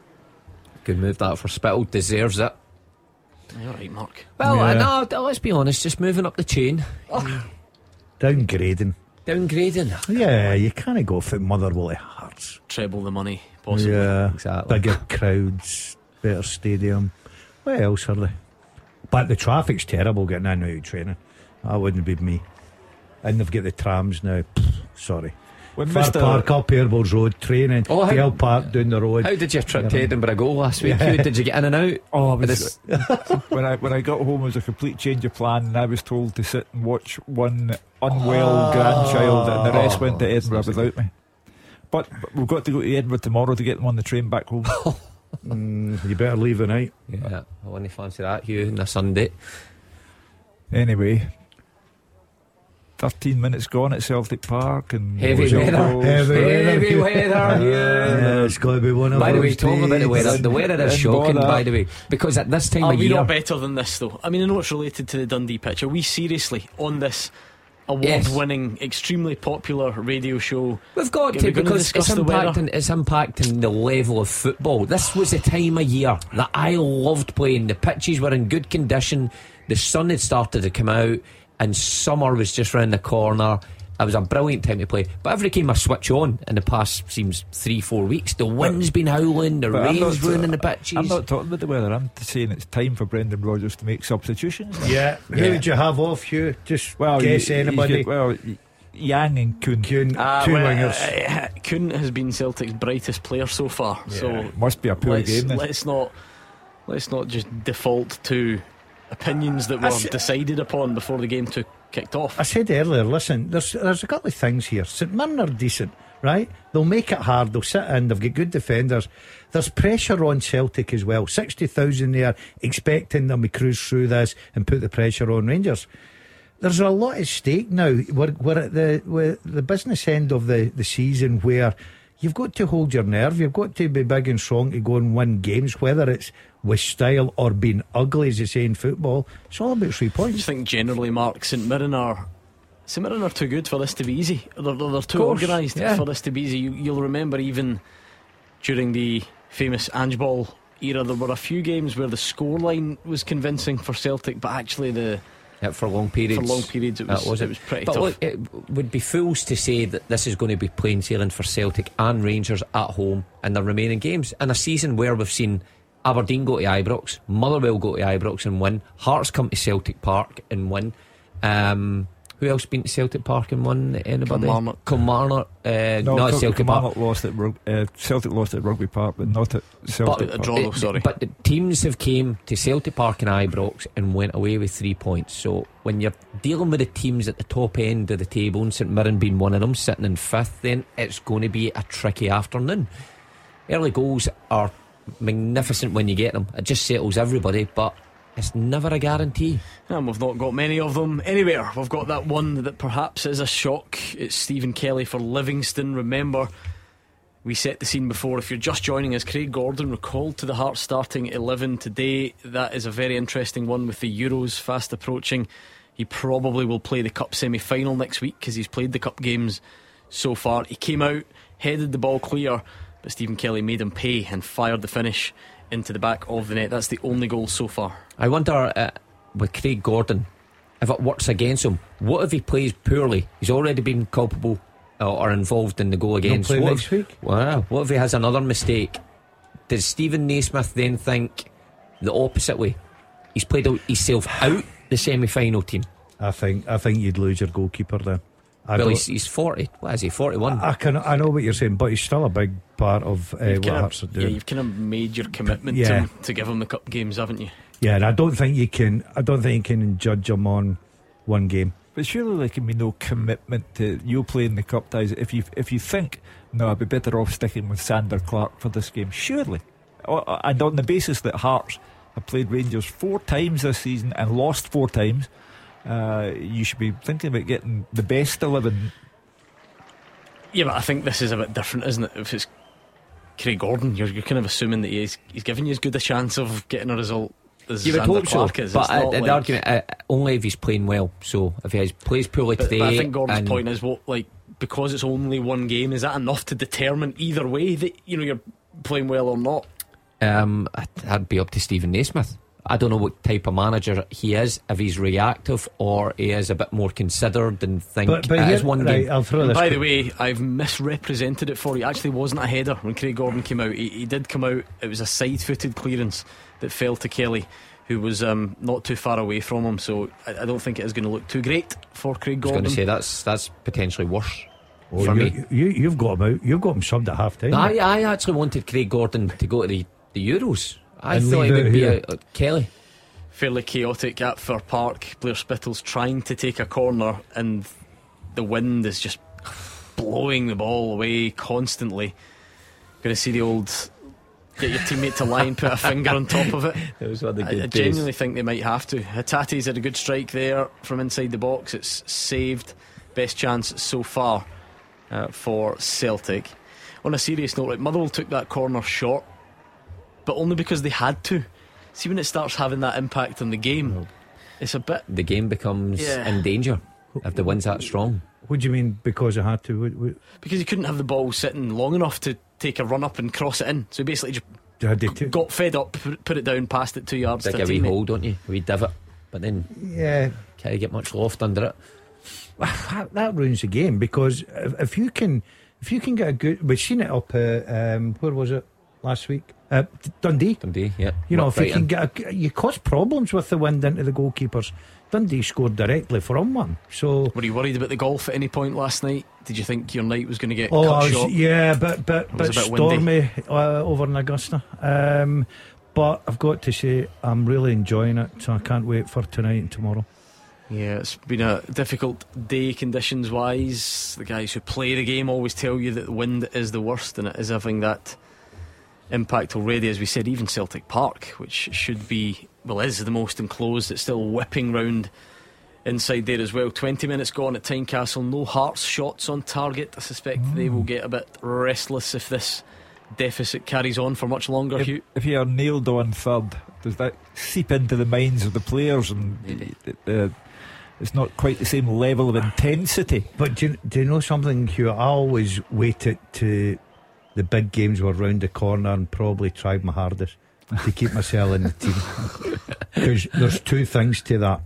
Good move that for Spittle, deserves it. You're right, Mark. Well, no, let's be honest, just moving up the chain. Downgrading. Yeah, you can't go for Motherwell to Hearts. Treble the money, possibly. Yeah, exactly. Bigger crowds, better stadium. What else are they? But the traffic's terrible getting in and out of training. That wouldn't be me. And they've got the trams now. Sorry. When Far Park up Airballs Road, training. Dale Park down the road. How did your trip to Edinburgh go last week? Did you get in and out? When I got home, it was a complete change of plan, and I was told to sit and watch one unwell grandchild, and the rest went to Edinburgh without me. But we've got to go to Edinburgh tomorrow to get them on the train back home. You better leave the night. Yeah, I wouldn't fancy that, Hugh, on a Sunday. Anyway, 13 minutes gone at Celtic Park, and heavy weather. Yeah, it's got to be one of those. By the way, talking about the weather, the weather is shocking, by the way, because at this time of year. Are we not better than this, though? I mean, I know it's related to the Dundee pitch. Are we seriously on this award-winning, extremely popular radio show? We've got to, because it's impacting the level of football. This was the time of year that I loved playing. The pitches were in good condition, the sun had started to come out, and summer was just round the corner. It was a brilliant time to play. But every game I switch on in the past seems 3-4 weeks, the wind's been howling, the rain's ruining the pitches. I'm not talking about the weather, I'm saying it's time for Brendan Rodgers to make substitutions. Yeah. Who would you have off, Hugh? Just guess anybody. Yang and Kuhn. Two wingers. Kuhn has been Celtic's brightest player so far. So must be a poor game then. Let's not just default to opinions that were decided upon before the game kicked off. I said earlier, listen, there's a couple of things here. St Mirren are decent, right? They'll make it hard, they'll sit in, they've got good defenders. There's pressure on Celtic as well. 60,000 there, expecting them to cruise through this and put the pressure on Rangers. There's a lot at stake now. We're at the business end of the season where you've got to hold your nerve. You've got to be big and strong to go and win games, whether it's with style or being ugly, as they say in football. It's all about 3 points. I just think generally, Mark, St Mirren are too good for this to be easy. They're too organised for this to be easy. You'll remember even during the famous Ange Ball era, there were a few games where the scoreline was convincing for Celtic, but actually for long periods it was pretty tough. Look, it would be fools to say that this is going to be plain sailing for Celtic and Rangers at home in their remaining games in a season where we've seen Aberdeen go to Ibrox, Motherwell go to Ibrox and win, Hearts come to Celtic Park and win. Who else been to Celtic Park and won? Anybody? Kilmarnock. Not Celtic Park. Celtic lost at Rugby Park, but not at Celtic Park. But the teams have came to Celtic Park and Ibrox and went away with 3 points. So when you're dealing with the teams at the top end of the table, and St Mirren being one of them, sitting in 5th, then it's going to be a tricky afternoon. Early goals are magnificent when you get them. It just settles everybody, but it's never a guarantee. And we've not got many of them anywhere. We've got that one that perhaps is a shock. It's Stephen Kelly for Livingston. Remember, we set the scene before. If you're just joining us, Craig Gordon recalled to the Hearts starting 11 today. That is a very interesting one with the Euros fast approaching. He probably will play the Cup semi-final next week because he's played the Cup games so far. He came out, headed the ball clear, but Stephen Kelly made him pay and fired the finish into the back of the net. That's the only goal so far. I wonder with Craig Gordon, if it works against him, what if he plays poorly? He's already been culpable or involved in the goal against. He'll play next week. Wow. What if he has another mistake? Does Stephen Naismith then think the opposite way? He's played himself out the semi-final team. I think you'd lose your goalkeeper then. He's 40. What is he? 41. I know what you're saying, but he's still a big part of what Hearts are doing. Yeah, you've kind of made your commitment to give him the Cup games, haven't you? Yeah, and I don't think you can judge him on one game. But surely there can be no commitment to you playing the Cup ties if you think, no, I'd be better off sticking with Sander Clark for this game. Surely, and on the basis that Hearts have played Rangers 4 times this season and lost 4 times, you should be thinking about getting the best 11. Yeah, but I think this is a bit different, isn't it? If it's Craig Gordon, you're kind of assuming that he's giving you as good a chance of getting a result as you would hope so. Is. But the argument only if he's playing well. So if he plays poorly today, but I think Gordon's point is because it's only one game, is that enough to determine either way that you're playing well or not? That'd be up to Stephen Naismith. I don't know what type of manager he is, if he's reactive or he is a bit more considered and think it is one game. I'll throw this. By the way, I've misrepresented it for you. It actually wasn't a header when Craig Gordon came out. He did come out. It was a side-footed clearance that fell to Kelly, who was not too far away from him. So I don't think it is going to look too great for Craig Gordon. I was going to say that's potentially worse. For me. You've got him out. You've got him subbed at half time. I actually wanted Craig Gordon to go to the Euros. I thought it would be Kelly. Fairly chaotic at Fir Park. Blair Spittle's trying to take a corner and the wind is just blowing the ball away constantly. Going to see the old get your teammate to line, put a finger on top of it. That was one of the good I genuinely think they might have to. Hatate's had a good strike there from inside the box. It's saved. Best chance so far for Celtic. On a serious note, Motherwell took that corner short, but only because they had to. See, when it starts having that impact on the game, it's a bit. The game becomes in danger if the wind's that strong. What do you mean because it had to? Because he couldn't have the ball sitting long enough to take a run up and cross it in. So he basically just got fed up, put it down, passed it 2 yards. Like a wee hole, don't you? A wee divot. But then can't get much loft under it. That ruins the game, because if you can get a good. We've seen it up. Where was it last week? Dundee, yeah. If you can you cause problems with the wind into the goalkeepers. Dundee scored directly from one. So were you worried about the golf at any point last night? Did you think your night was going to get cut short? Yeah, but stormy over in Augusta. But I've got to say, I'm really enjoying it, so I can't wait for tonight and tomorrow. Yeah, it's been a difficult day conditions wise. The guys who play the game always tell you that the wind is the worst, and it is having that impact already. As we said, even Celtic Park, which should be, well, is the most enclosed, it's still whipping round inside there as well. 20 minutes gone at Tynecastle. No Hearts shots on target. I suspect they will get a bit restless if this deficit carries on for much longer. Hugh, if you are nailed on third, does that seep into the minds of the players? And it's not quite the same level of intensity. But do you know something, Hugh? I always waited to the big games were round the corner and probably tried my hardest to keep myself in the team. Because there's two things to that.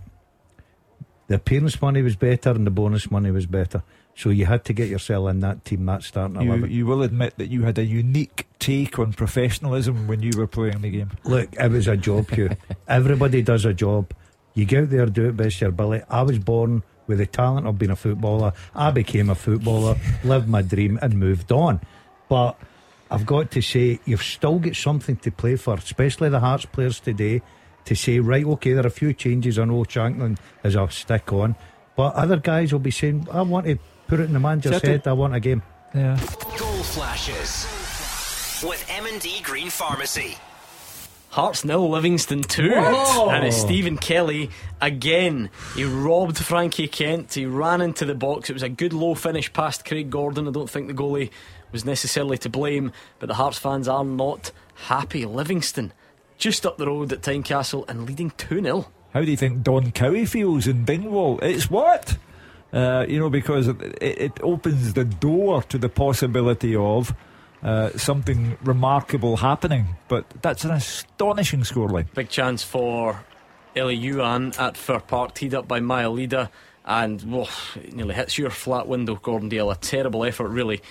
The appearance money was better and the bonus money was better. So you had to get yourself in that team, that starting 11. You will admit that you had a unique take on professionalism when you were playing the game. Look, it was a job, Hugh. Everybody does a job. You go out there, do it best your ability. I was born with the talent of being a footballer. I became a footballer, lived my dream and moved on. But I've got to say, you've still got something to play for, especially the Hearts players today, to say, right, okay, there are a few changes. I know Shanklin is a stick on, but other guys will be saying, I want to put it in the manager's head, I want a game. Yeah. Goal flashes with M&D Green Pharmacy. Hearts 0, Livingston 2. Whoa. And it's Stephen Kelly again. He robbed Frankie Kent. He ran into the box. It was a good low finish past Craig Gordon. I don't think the goalie was necessarily to blame, but the Hearts fans are not happy. Livingston just up the road at Tynecastle and leading 2-0. How do you think Don Cowie feels in Dingwall? It's what? Because it opens the door to the possibility of something remarkable happening. But that's an astonishing scoreline. Big chance for Ellie Yuan at Fir Park, teed up by Maya Lida, and it nearly hits your flat window, Gordondale. A terrible effort, really.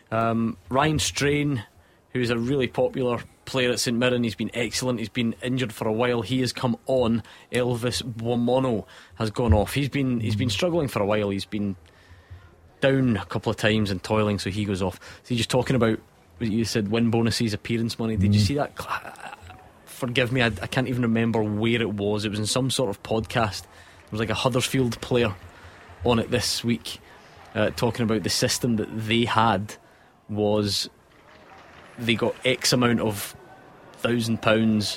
Ryan Strain, who's a really popular player at St Mirren, he's been excellent. He's been injured for a while. He has come on. Elvis Womono has gone off. He's been struggling for a while. He's been down a couple of times and toiling, so he goes off. So you're just talking about, you said win bonuses, appearance money. Did you see that? Forgive me, I can't even remember where it was. It was in some sort of podcast. There was like a Huddersfield player on it this week, talking about the system that they had was they got X amount of £1,000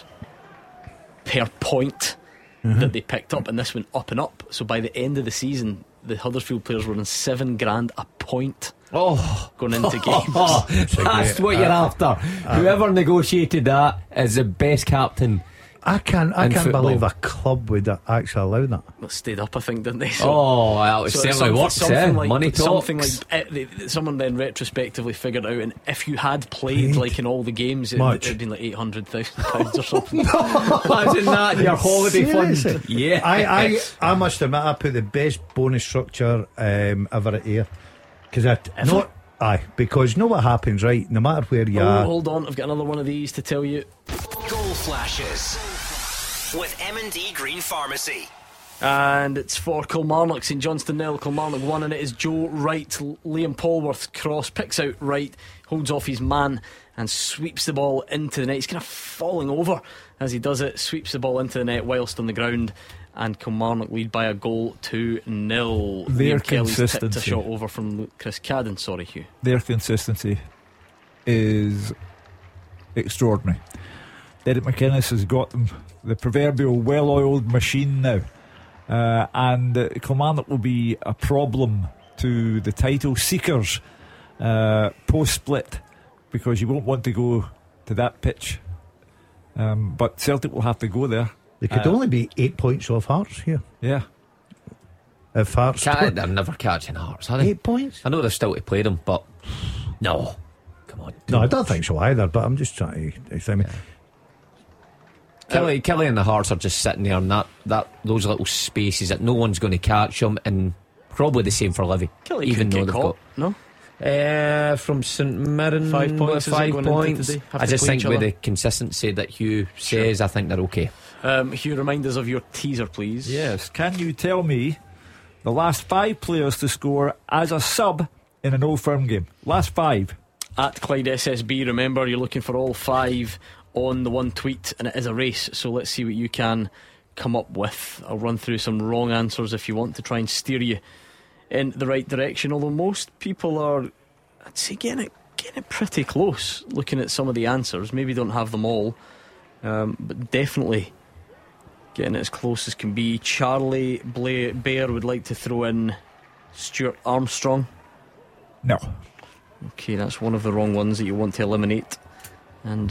per point that they picked up, and this went up and up. So by the end of the season, the Huddersfield players were on $7,000 a point going into games. That's what you're after. Whoever negotiated that is the best captain. I can't believe a club would actually allow that. Well, stayed up, I think, didn't they? So, well, it certainly works. Like, money talks. Something like someone then retrospectively figured out, and if you had played like in all the games, it would have been like £800,000 or something. Imagine that, your holiday fund. Yeah, I must admit, I put the best bonus structure ever at Ayr, because know what happens, right? No matter where you are. Hold on, I've got another one of these to tell you. Goal flashes with M&D Green Pharmacy. And it's for Kilmarnock. St Johnstone 0, Kilmarnock 1, and it is Joe Wright. Liam Polworth cross, picks out Wright, holds off his man and sweeps the ball into the net. He's kind of falling over as he does it, sweeps the ball into the net whilst on the ground, and Kilmarnock lead by a goal 2-0. Their Liam Kelly's consistency tipped a shot over from Chris Cadden. Sorry, Hugh. Their consistency is extraordinary. Derek McInnes has got them the proverbial well-oiled machine now, and Kilmarnock will be a problem to the title seekers post-split, because you won't want to go to that pitch, but Celtic will have to go there. They could only be 8 points off Hearts here. Yeah. If Hearts they're never catching Hearts, are they? 8 points? I know they're still to play them, but no, come on. No, I don't think so either, but I'm just trying to think. Kelly and the Hearts are just sitting there in those little spaces that no one's going to catch them, and probably the same for Livy. Kelly even though they've got no. From St Mirren, 5 points. 5 points. I just think with the consistency that Hugh says, I think they're okay. Hugh, remind us of your teaser, please. Yes. Can you tell me the last 5 players to score as a sub in an Old Firm game? Last 5. At Clyde SSB, remember, you're looking for all 5 on the one tweet, and it is a race, so let's see what you can come up with. I'll run through some wrong answers if you want to try and steer you in the right direction, although most people are, I'd say, getting it pretty close looking at some of the answers. Maybe don't have them all, but definitely getting it as close as can be. Charlie Bear would like to throw in Stuart Armstrong. No. Okay, that's one of the wrong ones that you want to eliminate. And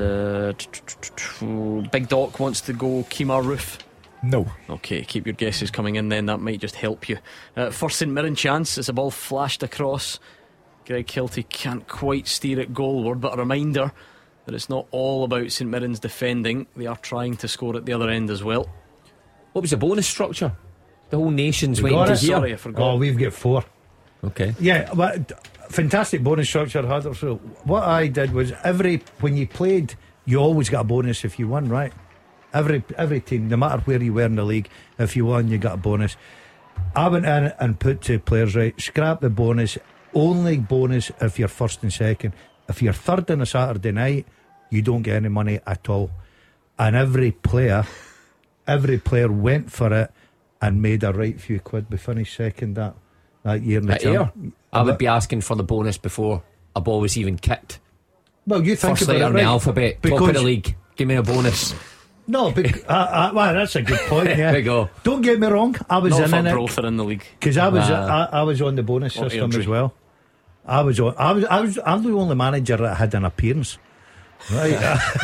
Big Doc wants to go Kemar Roof. No. Okay, keep your guesses coming in then, that might just help you. For St Mirren chance, as a ball flashed across, Greg Kelty can't quite steer it goalward, but a reminder that it's not all about St Mirren's defending. They are trying to score at the other end as well. What was the bonus structure? The whole nation's waiting to hear. Sorry, I forgot. Oh, we've got 4. Okay. Yeah, but fantastic bonus structure, Huddersfield. What I did was when you played, you always got a bonus if you won, right? Every team, no matter where you were in the league, if you won, you got a bonus. I went in and put to players, right, scrap the bonus. Only bonus if you're first and second. If you're third on a Saturday night, you don't get any money at all. And every player went for it and made a right few quid. We finished second that year in the term. I would be asking for the bonus before a ball was even kicked. Well, you think first about letter it, in right? the alphabet, Because top of the league. Give me a bonus. No, well, that's a good point. Yeah. There you go. Don't get me wrong. I was Not in for it Brother in the league because I was on the bonus system as well. I'm the only manager that had an appearance. Right,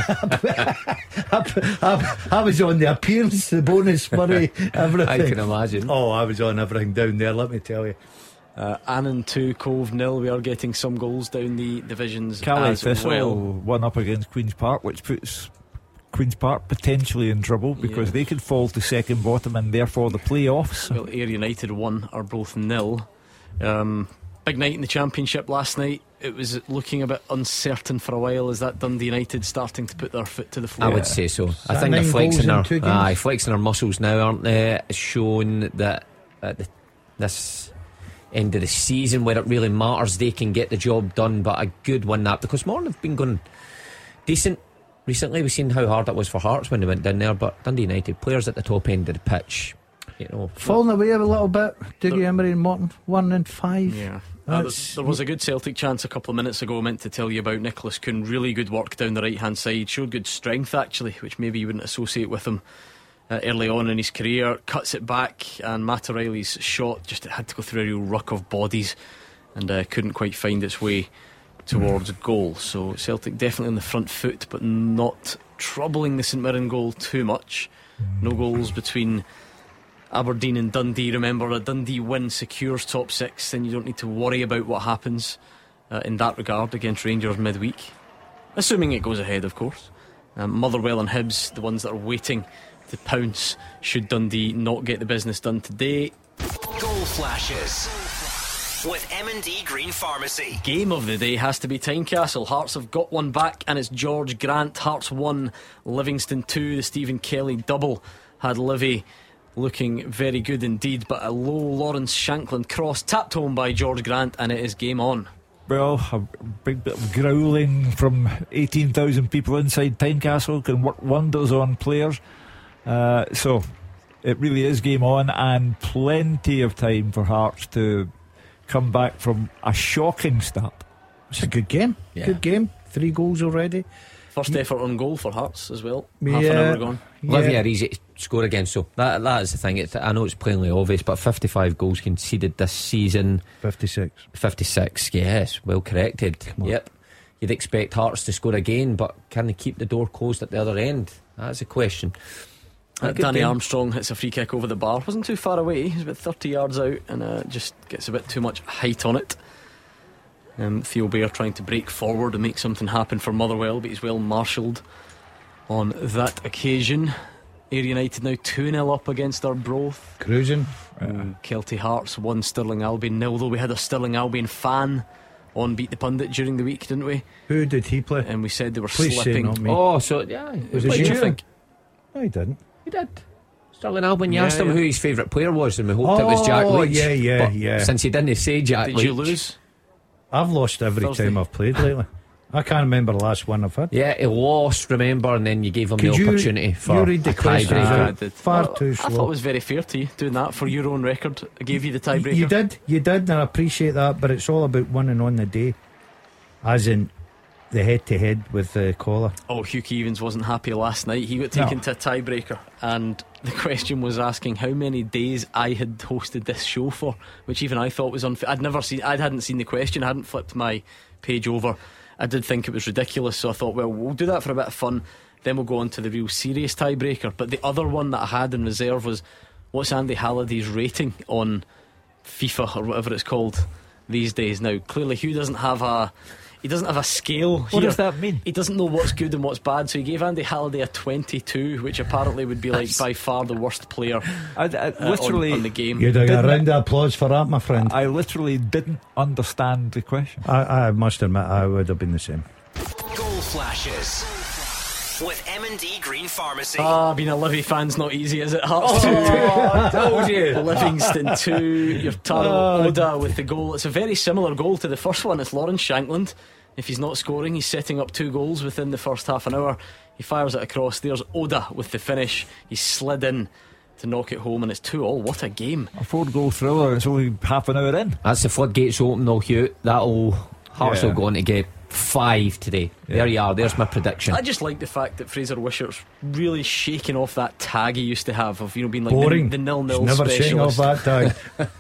I was on the appearance, the bonus money, everything. I can imagine. Oh, I was on everything down there. Let me tell you. Annan 2, Cove 0. We are getting some goals down the divisions Calais as Thistle well. won up against Queen's Park, which puts Queen's Park potentially in trouble because they could fall to second bottom and therefore the playoffs. Well, Ayr United 1, Arbroath 0. Big night in the Championship last night. It was looking a bit uncertain for a while. Is that Dundee United starting to put their foot to the floor? I would say so. I think they're flexing their muscles now, aren't they? Showing that at this end of the season where it really matters, they can get the job done. But a good one that, because Morton have been going decent recently. We've seen how hard it was for Hearts when they went down there, but Dundee United players at the top end of the pitch, falling away a little bit. Dougie Emery and Morton 1 and 5. Yeah. There was a good Celtic chance a couple of minutes ago I meant to tell you about. Nicholas Kuhn, really good work down the right hand side, showed good strength actually, which maybe you wouldn't associate with him early on in his career. Cuts it back, and Matt O'Reilly's shot just had to go through a real ruck of bodies and couldn't quite find its way towards goal. So Celtic definitely on the front foot, but not troubling the St Mirren goal too much. No goals between Aberdeen and Dundee. Remember, a Dundee win secures top 6, then you don't need to worry about what happens in that regard against Rangers midweek, assuming it goes ahead, of course. Motherwell and Hibs, the ones that are waiting to pounce should Dundee not get the business done today. Goal flashes with M&D Green Pharmacy. Game of the day has to be Tynecastle. Hearts have got one back, and it's George Grant. Hearts 1, Livingston 2. The Stephen Kelly double had Livy looking very good indeed, but a low Lawrence Shankland cross tapped home by George Grant, and it is game on. Well, a big bit of growling from 18,000 people inside Tynecastle can work wonders on players. So it really is game on, and plenty of time for Hearts to come back from a shocking start. It's a good game. Yeah. Good game. 3 goals already. First effort on goal for Hearts as well. Half an hour gone. Livy are easy to score against, so that is the thing. I know it's plainly obvious, but 55 goals conceded this season. 56, yes, well corrected. Yep. You'd expect Hearts to score again, but can they keep the door closed at the other end? That's a question. Danny Armstrong hits a free kick over the bar. Wasn't too far away. He's about 30 yards out and just gets a bit too much height on it. Theo Bair trying to break forward and make something happen for Motherwell, but he's well marshalled on that occasion. Ayr United now 2-0 up against Arbroath. Cruising. Kelty Hearts 1, Stirling Albion 0. Though we had a Stirling Albion fan on Beat the Pundit during the week, didn't we? Who did he play? And we said they were Please slipping. say not me. Oh, so yeah, Was it you? I think. No, he didn't. He did. Stirling Albion, you asked him who his favourite player was, and we hoped it was Jack Leach. Yeah. Since he didn't say Jack Did Leach, you lose? I've lost every Thursday. time I've played lately. I can't remember the last one I've had. Yeah, he lost, remember, and then you gave him Could the opportunity for read the a questions tiebreaker. far too slow. I thought it was very fair to you doing that for your own record. I gave you the tiebreaker. You did, and I appreciate that, but it's all about winning on the day, as in the head-to-head with the caller. Oh, Hugh Keevins wasn't happy last night. He got taken to a tiebreaker, and the question was asking how many days I had hosted this show for, which even I thought was unfair. I hadn't seen the question. I hadn't flipped my page over. I did think it was ridiculous, so I thought, well, we'll do that for a bit of fun, then we'll go on to the real serious tiebreaker. But the other one that I had in reserve was, what's Andy Halliday's rating on FIFA or whatever it's called these days? Now, clearly Hugh doesn't have a scale here. What does that mean? He doesn't know what's good and what's bad, so he gave Andy Halliday a 22, which apparently would be like by far the worst player literally on the game. You'd have a round of applause for that, my friend. I literally didn't understand the question. I must admit, I would have been the same. Goal flashes with M&D Green Pharmacy. Being a Livy fan's not easy, is it? Hearts 2. I told you. Livingston 2. Your Taro Oda with the goal. It's a very similar goal to the first one. It's Lawrence Shankland. If he's not scoring, he's setting up 2 goals within the first half an hour. He fires it across. There's Oda with the finish. He slid in to knock it home, and it's 2-2. What a game. A 4-goal thriller. It's only half an hour in. That's the floodgates open though, Hugh. Hearts will go on to get 5 today. There you are. There's my prediction. I just like the fact that Fraser Wishart's really shaking off that tag he used to have of being like boring. the 0-0 never shaking off specialist. that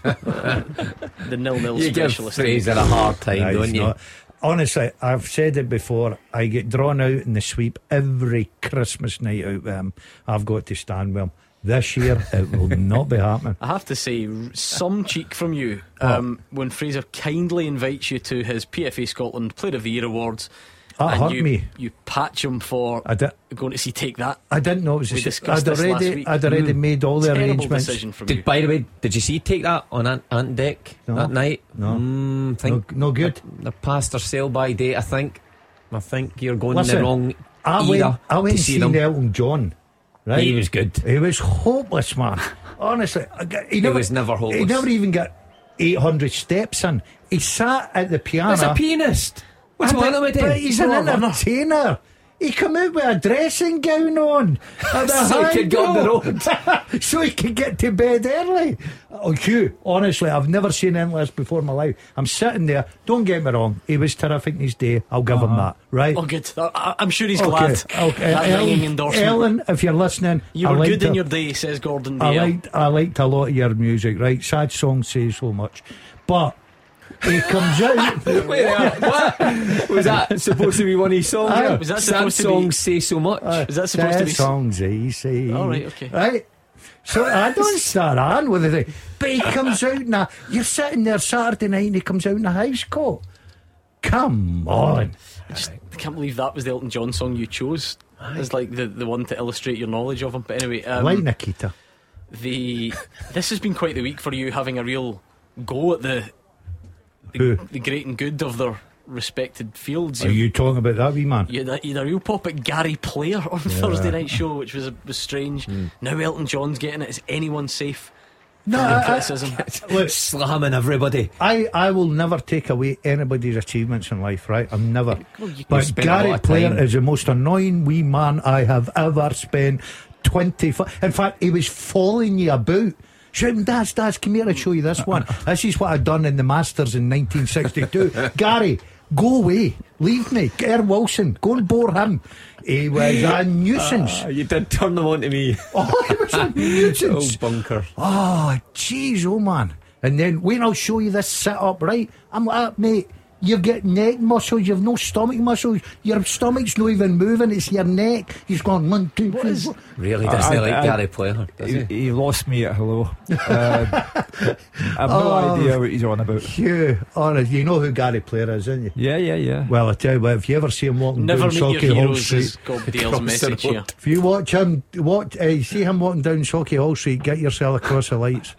tag. The 0-0 You give specialist. Fraser a hard time, don't you? Honestly, I've said it before, I get drawn out in the sweep every Christmas night out with him. I've got to stand with him. This year it will not be happening. I have to say, some cheek from you when Fraser kindly invites you to his PFA Scotland Player of the Year awards. That and hurt me. You patch him for going to see Take That. I didn't know it was discussed this last week. I'd already made all the Terrible arrangements. decision from you. By the way, did you see Take That on Ant Deck that night? No. No good. They're past their sell by date, I think. I think you're going Listen, the wrong I era went to and see seen them. Elton John. Right? He was good. He was hopeless, man. Honestly, he was never hopeless. He never even got 800 steps in. He sat at the piano. He's a pianist. What's wrong with him? But he's an entertainer. He come out with a dressing gown on so he could get on the road. so he could get to bed early. Oh, Hugh, honestly, I've never seen anything like this before in my life. I'm sitting there, don't get me wrong, he was terrific in his day. I'll give him that, right? Oh, good. I'm sure he's glad. Okay. That ringing endorsement. Ellen, if you're listening, You were good in your day, says Gordon Dale. I liked a lot of your music, right? Sad songs say so much, but he comes out. Wait, what? Was that supposed to be one of his songs? Was that Sad supposed to be- songs say so much? Is that supposed to be songs he say? All right, okay. Right. So I don't start on with it, but he comes out now. You're sitting there Saturday night, and he comes out in a house coat. Come on! I can't believe that was the Elton John song you chose as like the one to illustrate your knowledge of him. But anyway, Like Nikita. This has been quite the week for you, having a real go at the great and good of their respected fields. Are you talking about that wee man? You had a real pop at Gary Player on Thursday night show, which was strange. Now Elton John's getting it. Is anyone safe? No, criticism. Look, Slamming everybody. I will never take away anybody's achievements in life, right? I'm never. But spent a lot Gary of Player time. is the most annoying wee man I have ever spent 25. In fact, he was following you about. Shouting, Daz, come here, I'll show you this one. This is what I'd done in the Masters in 1962. Gary, go away. Leave me. Get Wilson. Go and bore him. He was a nuisance. You did turn them on to me. Oh, he was a nuisance. Oh, bunker. Oh, jeez, oh man. And then, wait, I'll show you this sit up, right? I'm like, mate, you've got neck muscles, you've no stomach muscles, your stomach's not even moving, it's your neck. He's going 1, 2, 3, 4. Really doesn't like Gary Player, does he? He lost me at hello. I've no idea what he's on about. Phew, honest, you know who Gary Player is, don't you? Yeah. Well, I tell you what, if you ever see him walking Never down meet your Sauchiehall heroes, is Street, Gob Dale's message here. if you watch him, see him walking down Sauchiehall Street, get yourself across the lights.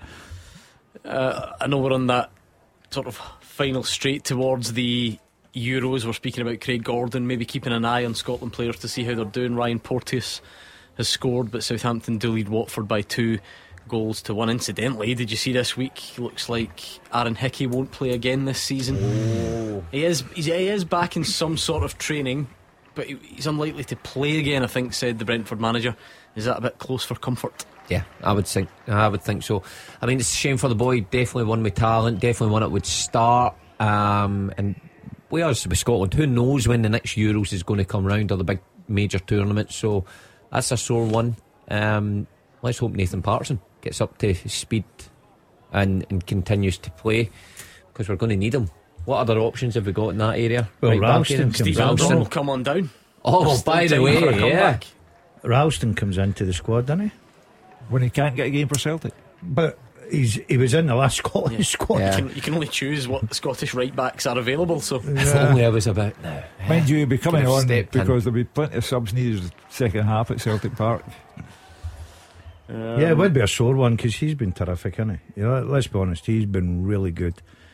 I know we're on that sort of final straight towards the Euros. We're speaking about Craig Gordon, maybe keeping an eye on Scotland players to see how they're doing. Ryan Porteous has scored, but Southampton do lead Watford by 2 goals-1. Incidentally, did you see this week? Looks like Aaron Hickey won't play again this season. He is back in some sort of training, but he's unlikely to play again, I think, said the Brentford manager. Is that a bit close for comfort? Yeah, I would think so. I mean, it's a shame for the boy. Definitely one with talent. Definitely one that would start. And whereas with Scotland, who knows when the next Euros is going to come round, or the big major tournament. So that's a sore one. Let's hope Nathan Patterson gets up to speed and continues to play, because we're going to need him. What other options have we got in that area? Well, Ralston will come on down. Oh, by the way, yeah, Ralston comes into the squad, doesn't he? When he can't get a game for Celtic. But he was in the last Scotland squad. Yeah. You can only choose what the Scottish right backs are available. So if only I was about now. Mind you, he'll be coming on because there'll be plenty of subs needed the second half at Celtic Park. Yeah, it would be a sore one because he's been terrific, hasn't he? You know, let's be honest, he's been really good.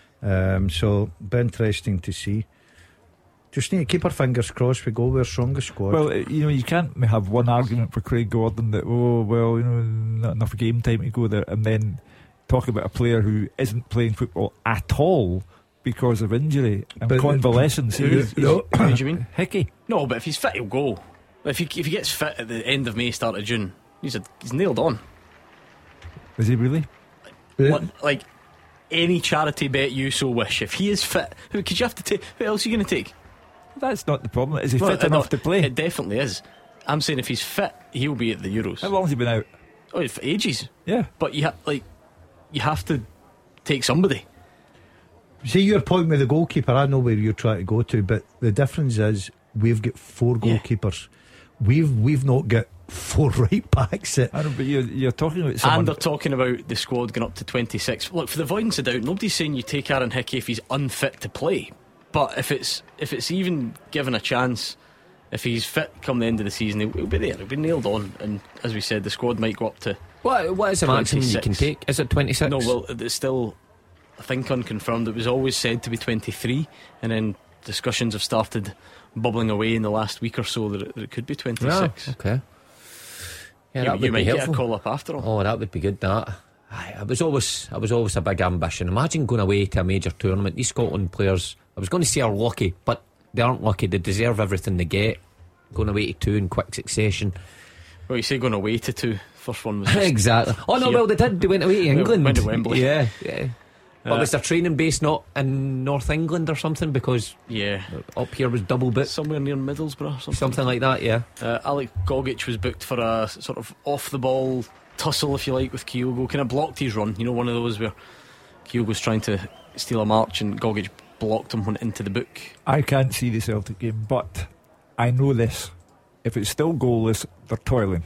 So be interesting to see. Just need to keep our fingers crossed we go with our strongest squad. Well, you know, you can't have one argument for Craig Gordon that, not enough game time to go there, and then talk about a player who isn't playing football at all because of injury and convalescence. What do you mean? Hickey. No, but if he's fit, he'll go. If he gets fit at the end of May, start of June, he's nailed on. Is he really? Like any charity bet you so wish. If he is fit, who could you have to take? Who else are you going to take? That's not the problem. Is he fit enough to play? It definitely is. I'm saying if he's fit, he'll be at the Euros. How long has he been out? Oh, for ages. Yeah. But you have to take somebody. See your point with the goalkeeper. I know where you're trying to go to, but the difference is we've got 4 goalkeepers. We've not got 4 right backs. I know, but you're talking about someone. And they're talking about the squad going up to 26. Look, for the avoidance of doubt, nobody's saying you take Aaron Hickey if he's unfit to play. But if it's even given a chance, if he's fit come the end of the season, he'll be there. He'll be nailed on. And as we said, the squad might go up to. What is the maximum you can take? Is it 26? No, well, it's still, I think, unconfirmed. It was always said to be 23, and then discussions have started bubbling away in the last week or so that it could be 26. Yeah, okay. Yeah, you might get a call up after all. Oh, that would be good. That it was always a big ambition. Imagine going away to a major tournament. These Scotland players, I was going to say, are lucky, but they aren't lucky. They deserve everything they get. Going away to 2 in quick succession. Well, you say going away to 2. First one was exactly. Oh no, well they did. They went away to England. Went to Wembley. Yeah. But was their training base not in North England or something? Because up here was double booked. Somewhere near Middlesbrough or something like that, yeah. Alec Gogic was booked for a sort of off the ball tussle, if you like, with Kyogo. Kind of blocked his run. You know, one of those where Kyogo's trying to steal a march and Gogic blocked him, went into the book. I can't see the Celtic game, but I know this. If it's still goalless, they're toiling.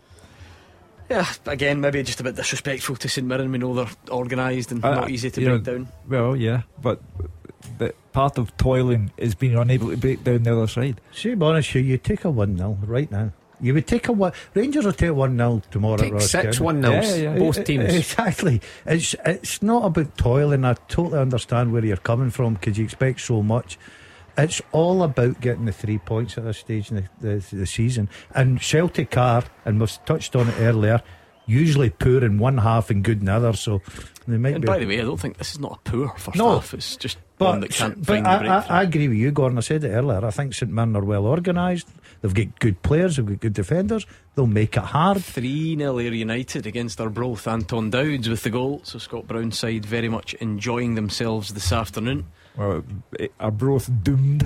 Yeah, again, maybe just a bit disrespectful to St Mirren. We know they're organised and not easy to break down. Well, yeah, but part of toiling is being unable to break down the other side. See, be honest, you take a 1-0 right now. You would take Rangers will take 1-0 tomorrow. Take 6 1-0s, both teams. Exactly. It's not about toiling. I totally understand where you're coming from because you expect so much. It's all about getting the 3 points at this stage in the season. And Celtic are, and we've touched on it earlier, usually poor in one half and good in the other. So they might. And by the way, I don't think this is not a poor first half. It's just one that can't find the breakthrough. I agree with you, Gordon. I said it earlier. I think St Mirren are well organised. They've got good players. They've got good defenders. They'll make it hard. 3-0 Ayr United against Arbroath. Anton Dowds with the goal. So Scott Brown's side very much enjoying themselves this afternoon. Well, Arbroath doomed,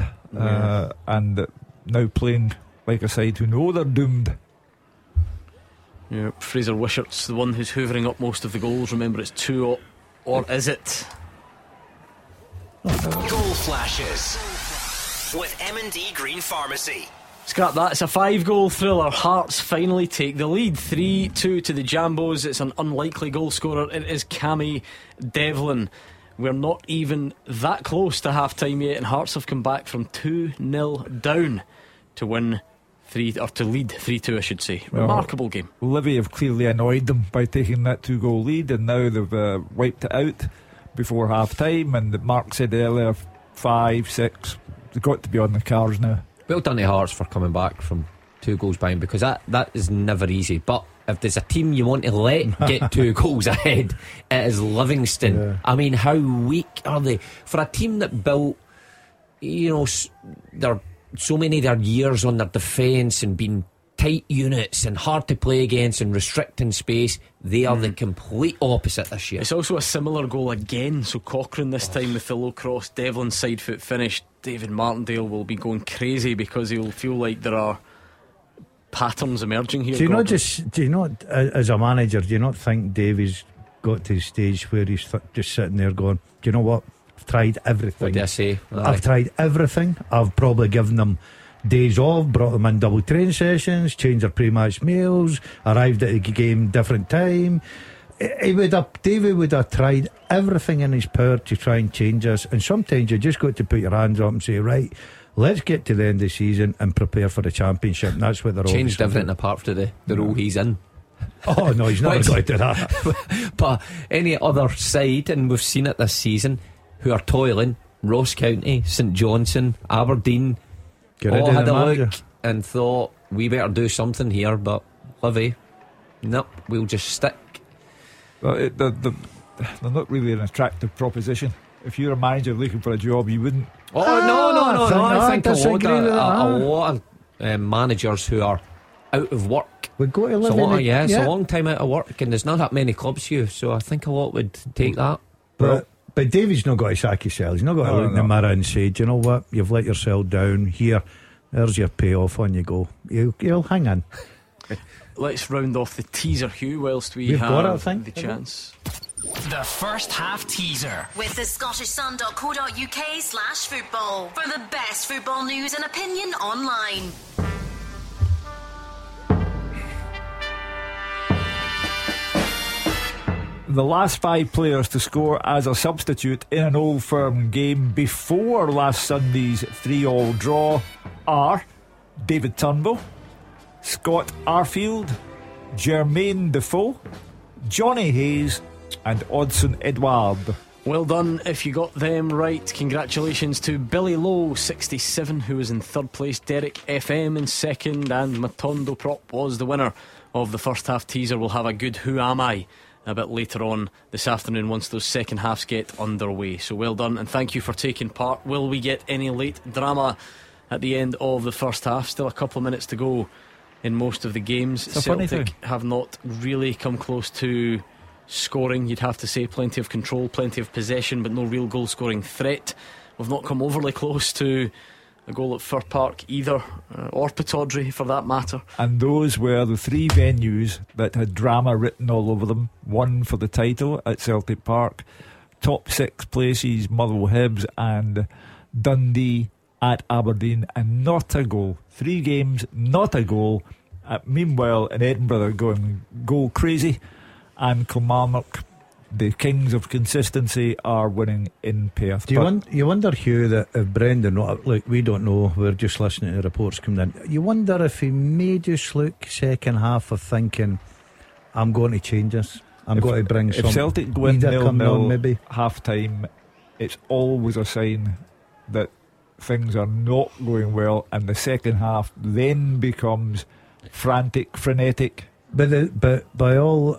and now playing like a side who know they're doomed. Yeah, Fraser Wishart's the one who's hoovering up most of the goals. Remember, it's 2 or is it? Goal flashes with M&D Green Pharmacy. Scrap that, it's a 5-goal thriller. Hearts finally take the lead 3-2 to the Jambos. It's an unlikely goal scorer. It is Cammy Devlin. We're not even that close to half time yet, and Hearts have come back from 2-0 down to win to lead 3-2, I should say. Remarkable game. Livy have clearly annoyed them by taking that 2-goal lead, and now they've wiped it out before half time. And Mark said earlier, 5-6, they've got to be on the cards now. Well done to Hearts for coming back from 2 goals behind, because that is never easy. But if there's a team you want to let get 2 goals ahead, it is Livingston. Yeah. I mean, how weak are they? For a team that built, they're so many of their years on their defence and been tight units and hard to play against and restricting space, they are the complete opposite this year. It's also a similar goal again. So Cochrane this time with the low cross, Devlin's side foot finish. David Martindale will be going crazy because he'll feel like there are patterns emerging here. Do you not, as a manager, do you not think Davy's got to the stage where he's just sitting there going, do you know what? I've tried everything. What do I say? I've tried everything. I've probably given them days off, brought them in double training sessions, changed their pre-match meals, arrived at the game different time. Davy would have tried everything in his power to try and change us, and sometimes you just got to put your hands up and say, right, let's get to the end of the season and prepare for the championship. And that's what they're changed everything apart from the role he's in. Oh no, he's not going to do that. But any other side, and we've seen it this season, who are toiling, Ross County, St Johnstone, Aberdeen, all had a look and thought we better do something here, but Livy, nope, we'll just stick. Well, they're not really an attractive proposition. If you're a manager looking for a job, you wouldn't. No. I think a lot of managers who are out of work would go to Livy. It's a long time out of work, and there's not that many clubs here, so I think a lot would take that. But Davy's not got to sack himself. He's not got to look in the mirror and say, do you know what, you've let yourself down here, there's your payoff, on you go. You'll hang in. Let's round off the teaser, Hugh, whilst we've have the chance. The first half teaser with the scottishsun.co.uk/football for the best football news and opinion online. The last 5 players to score as a substitute in an Old Firm game before last Sunday's 3-3 draw are David Turnbull, Scott Arfield, Jermaine Defoe, Johnny Hayes and Odsonne Edouard. Well done if you got them right. Congratulations to Billy Lowe 67, who was in third place, Derek FM in second, and Matondo Prop was the winner of the first half teaser. We'll have a good Who Am I a bit later on this afternoon once those second halves get underway. So well done and thank you for taking part. Will we get any late drama at the end of the first half? Still a couple of minutes to go in most of the games. Celtic have not really come close to scoring, you'd have to say. Plenty of control, plenty of possession, but no real goal scoring threat. We've not come overly close to a goal at Fir Park either, or Pittodrie for that matter. And those were the 3 venues that had drama written all over them. One for the title at Celtic Park, top 6 places Motherwell, Hibs and Dundee at Aberdeen, and not a goal. 3 games, not a goal. Meanwhile in Edinburgh they're going goal crazy, and Kilmarnock, the kings of consistency, are winning in Perth. You wonder, Hugh, that if Brendan, look, we don't know, we're just listening to reports coming in, you wonder if he may just look second half of thinking, I'm going to change this, I'm going to bring some. If Celtic go in 0-0 maybe half time, it's always a sign that things are not going well, and the second half then becomes frantic, frenetic. But by all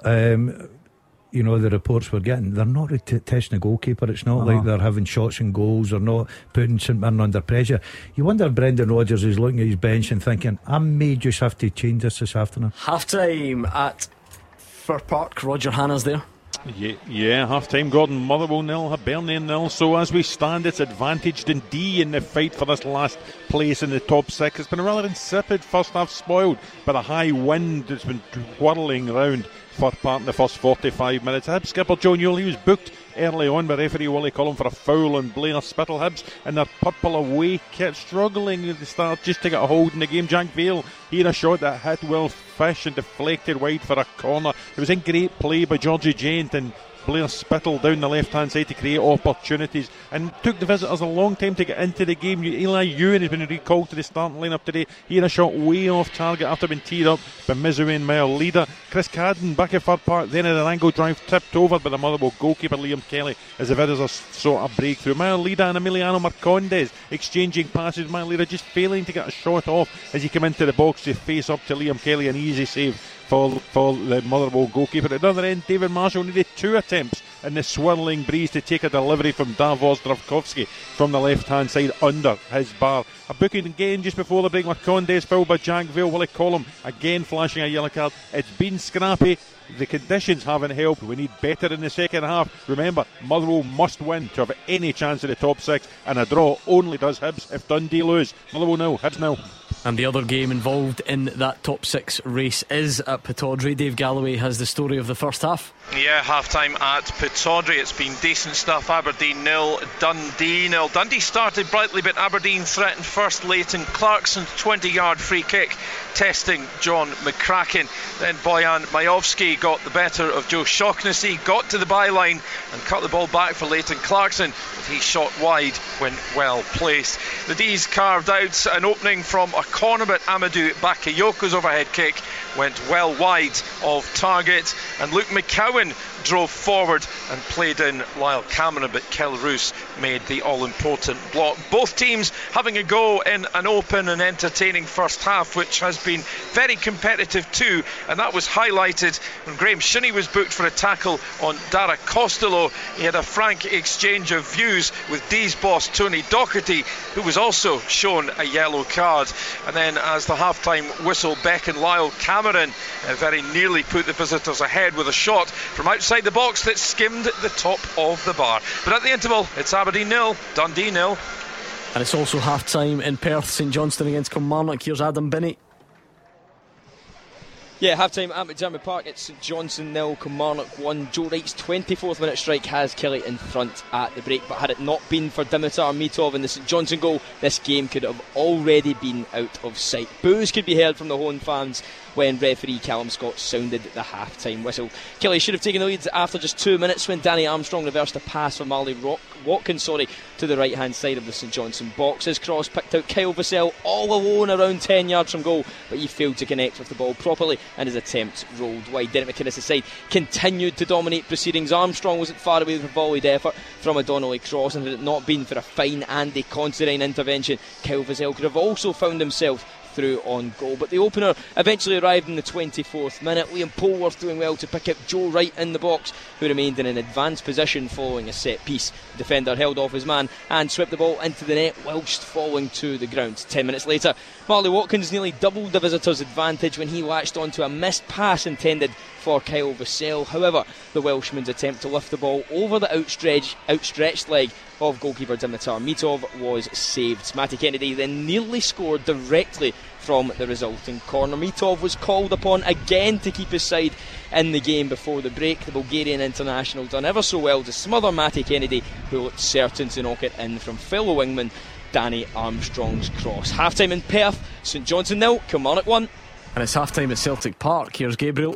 the reports we're getting, they're not testing the goalkeeper. It's not like they're having shots and goals, or not putting St Mirren under pressure. You wonder if Brendan Rodgers is looking at his bench and thinking, I may just have to change this afternoon. Half time at Fir Park. Roger Hanna's there. Yeah, half time. Gordon, Motherwell 0, Hibernian 0. So as we stand, it's advantaged in D in the fight for this last place in the top 6. It's been a rather insipid first half, spoiled by the high wind that's been whirling around Fir Park in the first 45 minutes. Hibs skipper Joe Newell, he was booked early on by referee Willie Cullen for a foul on Blair Spittle. Hibs and their purple away kept struggling at the start just to get a hold in the game. Jack Vale, he had a shot that hit Will Fish and deflected wide for a corner. It was in great play by Georgie Jant, and Blair Spittle down the left hand side to create opportunities, and took the visitors a long time to get into the game. Eli Ewan has been recalled to the starting lineup today. He had a shot way off target after being teed up by Mizue and Mile Leader. Chris Cadden back at Fir Park, then at an angle drive tipped over by the Motherwell goalkeeper Liam Kelly as the visitors sought a breakthrough. Mile Leader and Emiliano Marcondes exchanging passes. Mile Leader just failing to get a shot off as he came into the box to face up to Liam Kelly. An easy save for the Motherwell goalkeeper. At the other end, David Marshall needed 2 attempts in the swirling breeze to take a delivery from Davos Dravkovsky from the left hand side under his bar. A booking again just before the break. Marcondes fouled by Jack Vale. Willie Collum again flashing a yellow card. It's been scrappy. The conditions haven't helped. We need better in the second half. Remember, Motherwell must win to have any chance at the top 6, and a draw only does Hibs if Dundee lose. Motherwell nil, Hibs nil. And the other game involved in that top 6 race is at Pittodrie. Dave Galloway has the story of the first half. Yeah, half time at Pittodrie. It's been decent stuff. Aberdeen 0, Dundee 0. Dundee started brightly, but Aberdeen threatened first. Leighton Clarkson's 20-yard free kick testing John McCracken. Then Bojan Majowski got the better of Joe Shaughnessy, got to the byline and cut the ball back for Leighton Clarkson, but he shot wide when well placed. The D's carved out an opening from a corner, but Amadou Bakayoko's overhead kick went well wide of target, and Luke McCowan drove forward and played in Lyle Cameron, but Kel Roos made the all-important block. Both teams having a go in an open and entertaining first half, which has been very competitive too, and that was highlighted when Graham Shinney was booked for a tackle on Dara Costello. He had a frank exchange of views with D's boss Tony Docherty, who was also shown a yellow card. And then as the half-time whistle beckoned, Lyle Cameron very nearly put the visitors ahead with a shot from outside the box that skimmed the top of the bar. But at the interval, it's Aberdeen 0, Dundee 0. And it's also half time in Perth. St Johnstone against Kilmarnock. Here's Adam Binney. Yeah, half time at McDermott Park. It's St Johnstone 0, Kilmarnock 1. Joe Wright's 24th minute strike has Kelly in front at the break, but had it not been for Dimitar Mitov and the St Johnstone goal, this game could have already been out of sight. Boos could be heard from the home fans when referee Callum Scott sounded the half-time whistle. Kelly should have taken the lead after just 2 minutes when Danny Armstrong reversed a pass from Marley Watkins to the right-hand side of the St Johnstone box. His cross picked out Kyle Vassell all alone around 10 yards from goal, but he failed to connect with the ball properly and his attempt rolled wide. Derek McInnes' side continued to dominate proceedings. Armstrong wasn't far away with a volleyed effort from a Donnelly cross, and had it not been for a fine Andy Considine intervention, Kyle Vassell could have also found himself through on goal. But the opener eventually arrived in the 24th minute. Liam Polworth doing well to pick up Joe Wright in the box, who remained in an advanced position following a set piece. The defender held off his man and swept the ball into the net whilst falling to the ground. 10 minutes later, Marley Watkins nearly doubled the visitors' advantage when he latched onto a missed pass intended for Kyle Vassell. However, the Welshman's attempt to lift the ball over the outstretched leg of goalkeeper Dimitar Mitov was saved. Matty Kennedy then nearly scored directly from the resulting corner. Mitov was called upon again to keep his side in the game before the break. The Bulgarian international done ever so well to smother Matty Kennedy, who looked certain to knock it in from fellow wingman Danny Armstrong's cross. Half time in Perth, St Johnstone 0, Kilmarnock 1. And it's half time at Celtic Park. Here's Gabriel.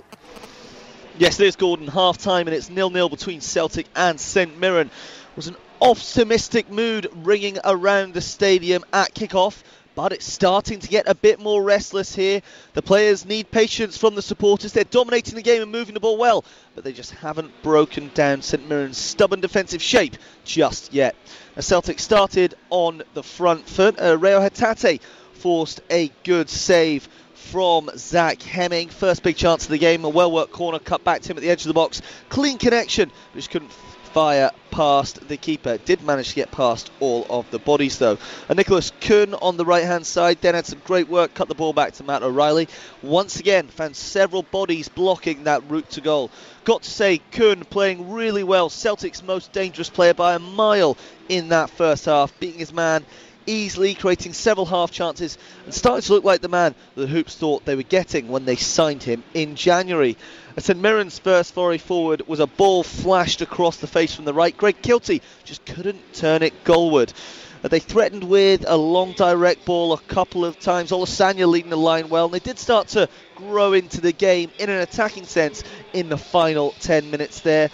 Yes, there's Gordon. Half time, and it's 0-0 between Celtic and St Mirren. It was an optimistic mood ringing around the stadium at kick-off, but it's starting to get a bit more restless here. The players need patience from the supporters. They're dominating the game and moving the ball well, but they just haven't broken down St Mirren's stubborn defensive shape just yet. Now, Celtic started on the front foot. Reo Hatate forced a good save from Zach Hemming. First big chance of the game, a well-worked corner cut back to him at the edge of the box. Clean connection, but just couldn't fire past the keeper. Did manage to get past all of the bodies though. And Nicholas Kuhn on the right hand side then had some great work, cut the ball back to Matt O'Reilly. Once again found several bodies blocking that route to goal. Got to say, Kuhn playing really well. Celtic's most dangerous player by a mile in that first half, beating his man easily, creating several half chances and starting to look like the man that the Hoops thought they were getting when they signed him in January. St Mirren's first volley forward was a ball flashed across the face from the right. Greg Kilty just couldn't turn it goalward. They threatened with a long direct ball a couple of times. Olasanya leading the line well, and they did start to grow into the game in an attacking sense in the final 10 minutes there.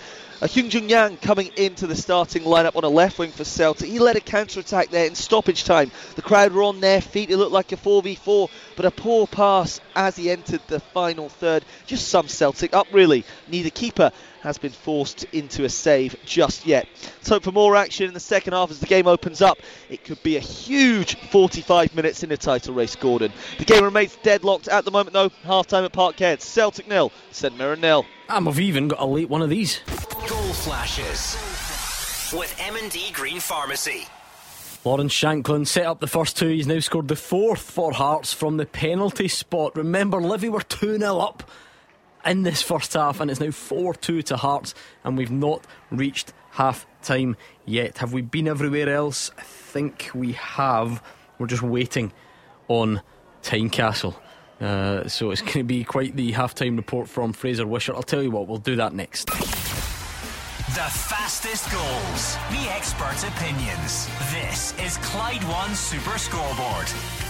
Hyun Jung Yang coming into the starting lineup on a left wing for Celtic. He led a counter-attack there in stoppage time. The crowd were on their feet. It looked like a 4v4, but a poor pass as he entered the final third just summed Celtic up, really. Neither keeper has been forced into a save just yet. Let's hope for more action in the second half as the game opens up. It could be a huge 45 minutes in the title race, Gordon. The game remains deadlocked at the moment, though. Half-time at Parkhead. Celtic 0, St Mirren 0. And we've even got a late one of these. Goal flashes with M&D Green Pharmacy. Lawrence Shanklin set up the first two. He's now scored the fourth for Hearts from the penalty spot. Remember, Livy were 2-0 up in this first half, and it's now 4-2 to Hearts, and we've not reached half time yet. Have we been everywhere else? I think we have. We're just waiting on Tynecastle. So it's going to be quite the half-time report from Fraser Wishart. I'll tell you what, we'll do that next. The fastest goals, the experts' opinions. This is Clyde One Super Scoreboard.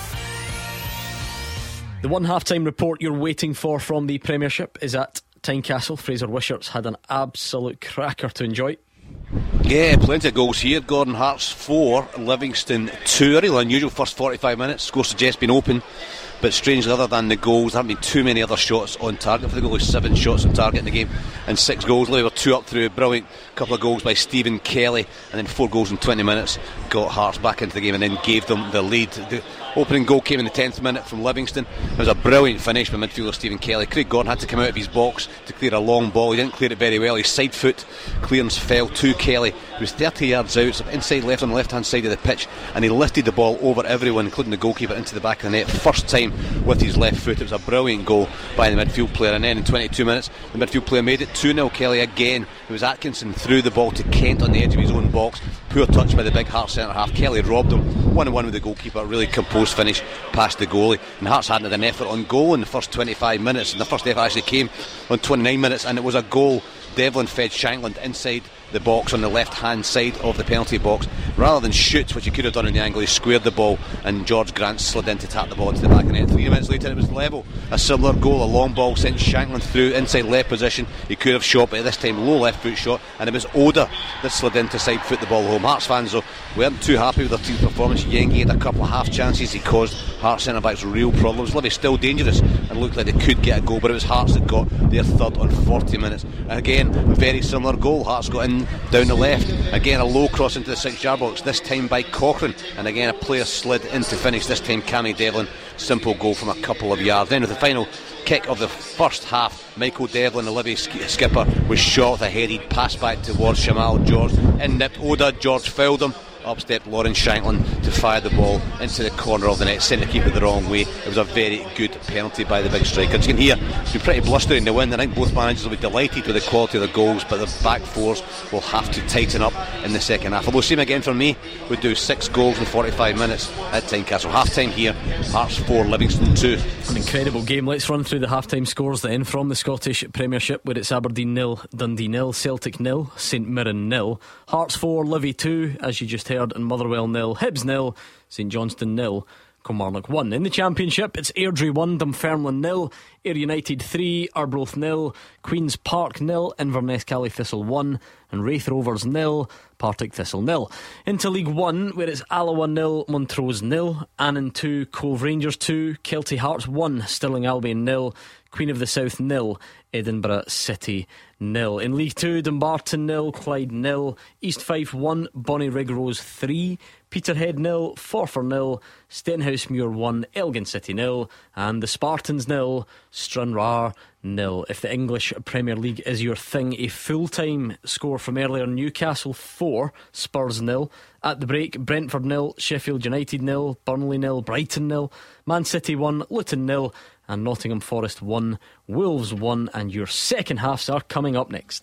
The one half-time report you're waiting for from the Premiership is at Tynecastle. Fraser Wishart's had an absolute cracker to enjoy. Yeah, plenty of goals here. Gordon. Hearts 4, Livingston 2. A real unusual first 45 minutes. Score suggests been open, but strangely, other than the goals, there haven't been too many other shots on target for the goal. 7 shots on target in the game and 6 goals. Livy were 2 up through a brilliant couple of goals by Stephen Kelly, and then 4 goals in 20 minutes got Hearts back into the game and then gave them the lead. The opening goal came in the 10th minute from Livingston. It was a brilliant finish by midfielder Stephen Kelly. Craig Gordon had to come out of his box to clear a long ball. He didn't clear it very well. His side foot clearance fell to Kelly, who was 30 yards out, so inside left on the left hand side of the pitch, and he lifted the ball over everyone, including the goalkeeper, into the back of the net. First time with his left foot. It was a brilliant goal by the midfield player, and then in 22 minutes the midfield player made it 2-0. Kelly again. It was Atkinson threw the ball to Kent on the edge of his own box. Poor touch by the big Hearts centre half. Kelly robbed him. 1-1 with the goalkeeper. Really composed finish past the goalie, and Hearts hadn't had an effort on goal in the first 25 minutes, and the first effort actually came on 29 minutes, and it was a goal. Devlin fed Shankland inside the box on the left hand side of the penalty box. Rather than shoot, which he could have done in the angle, he squared the ball, and George Grant slid in to tap the ball into the back of the net. 3 minutes later it was level. A similar goal, a long ball sent Shankland through inside left position. He could have shot, but this time low left foot shot, and it was Oda that slid in to side foot the ball home. Hearts fans though weren't too happy with their team's performance. Yengi had a couple of half chances. He caused Hearts centre backs real problems. Livy still dangerous and looked like they could get a goal, but it was Hearts that got their third on 40 minutes. And again, a very similar goal. Hearts got in down the left. Again, a low cross into the 6-yard box, this time by Cochrane, and again a player slid in to finish, this time Cammy Devlin. Simple goal from a couple of yards. Then with the final kick of the first half, Michael Devlin, the Livy skipper, was shot with a headed pass back towards Shamal George. In nipped Oda, George fouled him. Up stepped Lawrence Shanklin to fire the ball into the corner of the net, sent the keeper the wrong way. It was a very good penalty by the big striker. As you can hear, it's been pretty blustering the win. I think both managers will be delighted with the quality of the goals, but the back fours will have to tighten up in the second half. Although same again for me, would do 6 goals in 45 minutes at Tynecastle. Half time here, Hearts 4, Livingston 2. An incredible game. Let's run through the half-time scores then from the Scottish Premiership, where it's Aberdeen 0, Dundee 0, Celtic 0, St Mirren 0, Hearts 4, Livy 2, as you just heard, and Motherwell 0, Hibs 0, St Johnstone 0, Kilmarnock 1. In the Championship, it's Airdrie 1, Dunfermline 0, Ayr United 3, Arbroath 0, Queen's Park 0, Inverness Cally Thistle 1, and Raith Rovers 0, Partick Thistle 0. Into League 1, where it's Alloa 0, Montrose 0, Annan 2, Cove Rangers 2, Kelty Hearts 1, Stirling Albion 0, Queen of the South 0, Edinburgh City 0. In League 2, Dumbarton 0, Clyde 0, East Fife 1, Bonnyrigg Rose 3, Peterhead 0, Forfar 0, Stenhousemuir 1, Elgin City 0, and the Spartans 0, Stranraer 0. If the English Premier League is your thing, a full-time score from earlier: Newcastle 4, Spurs 0. At the break, Brentford 0, Sheffield United 0, Burnley 0, Brighton 0, Man City 1, Luton 0, and Nottingham Forest 1, Wolves 1. And your second halves are coming up next.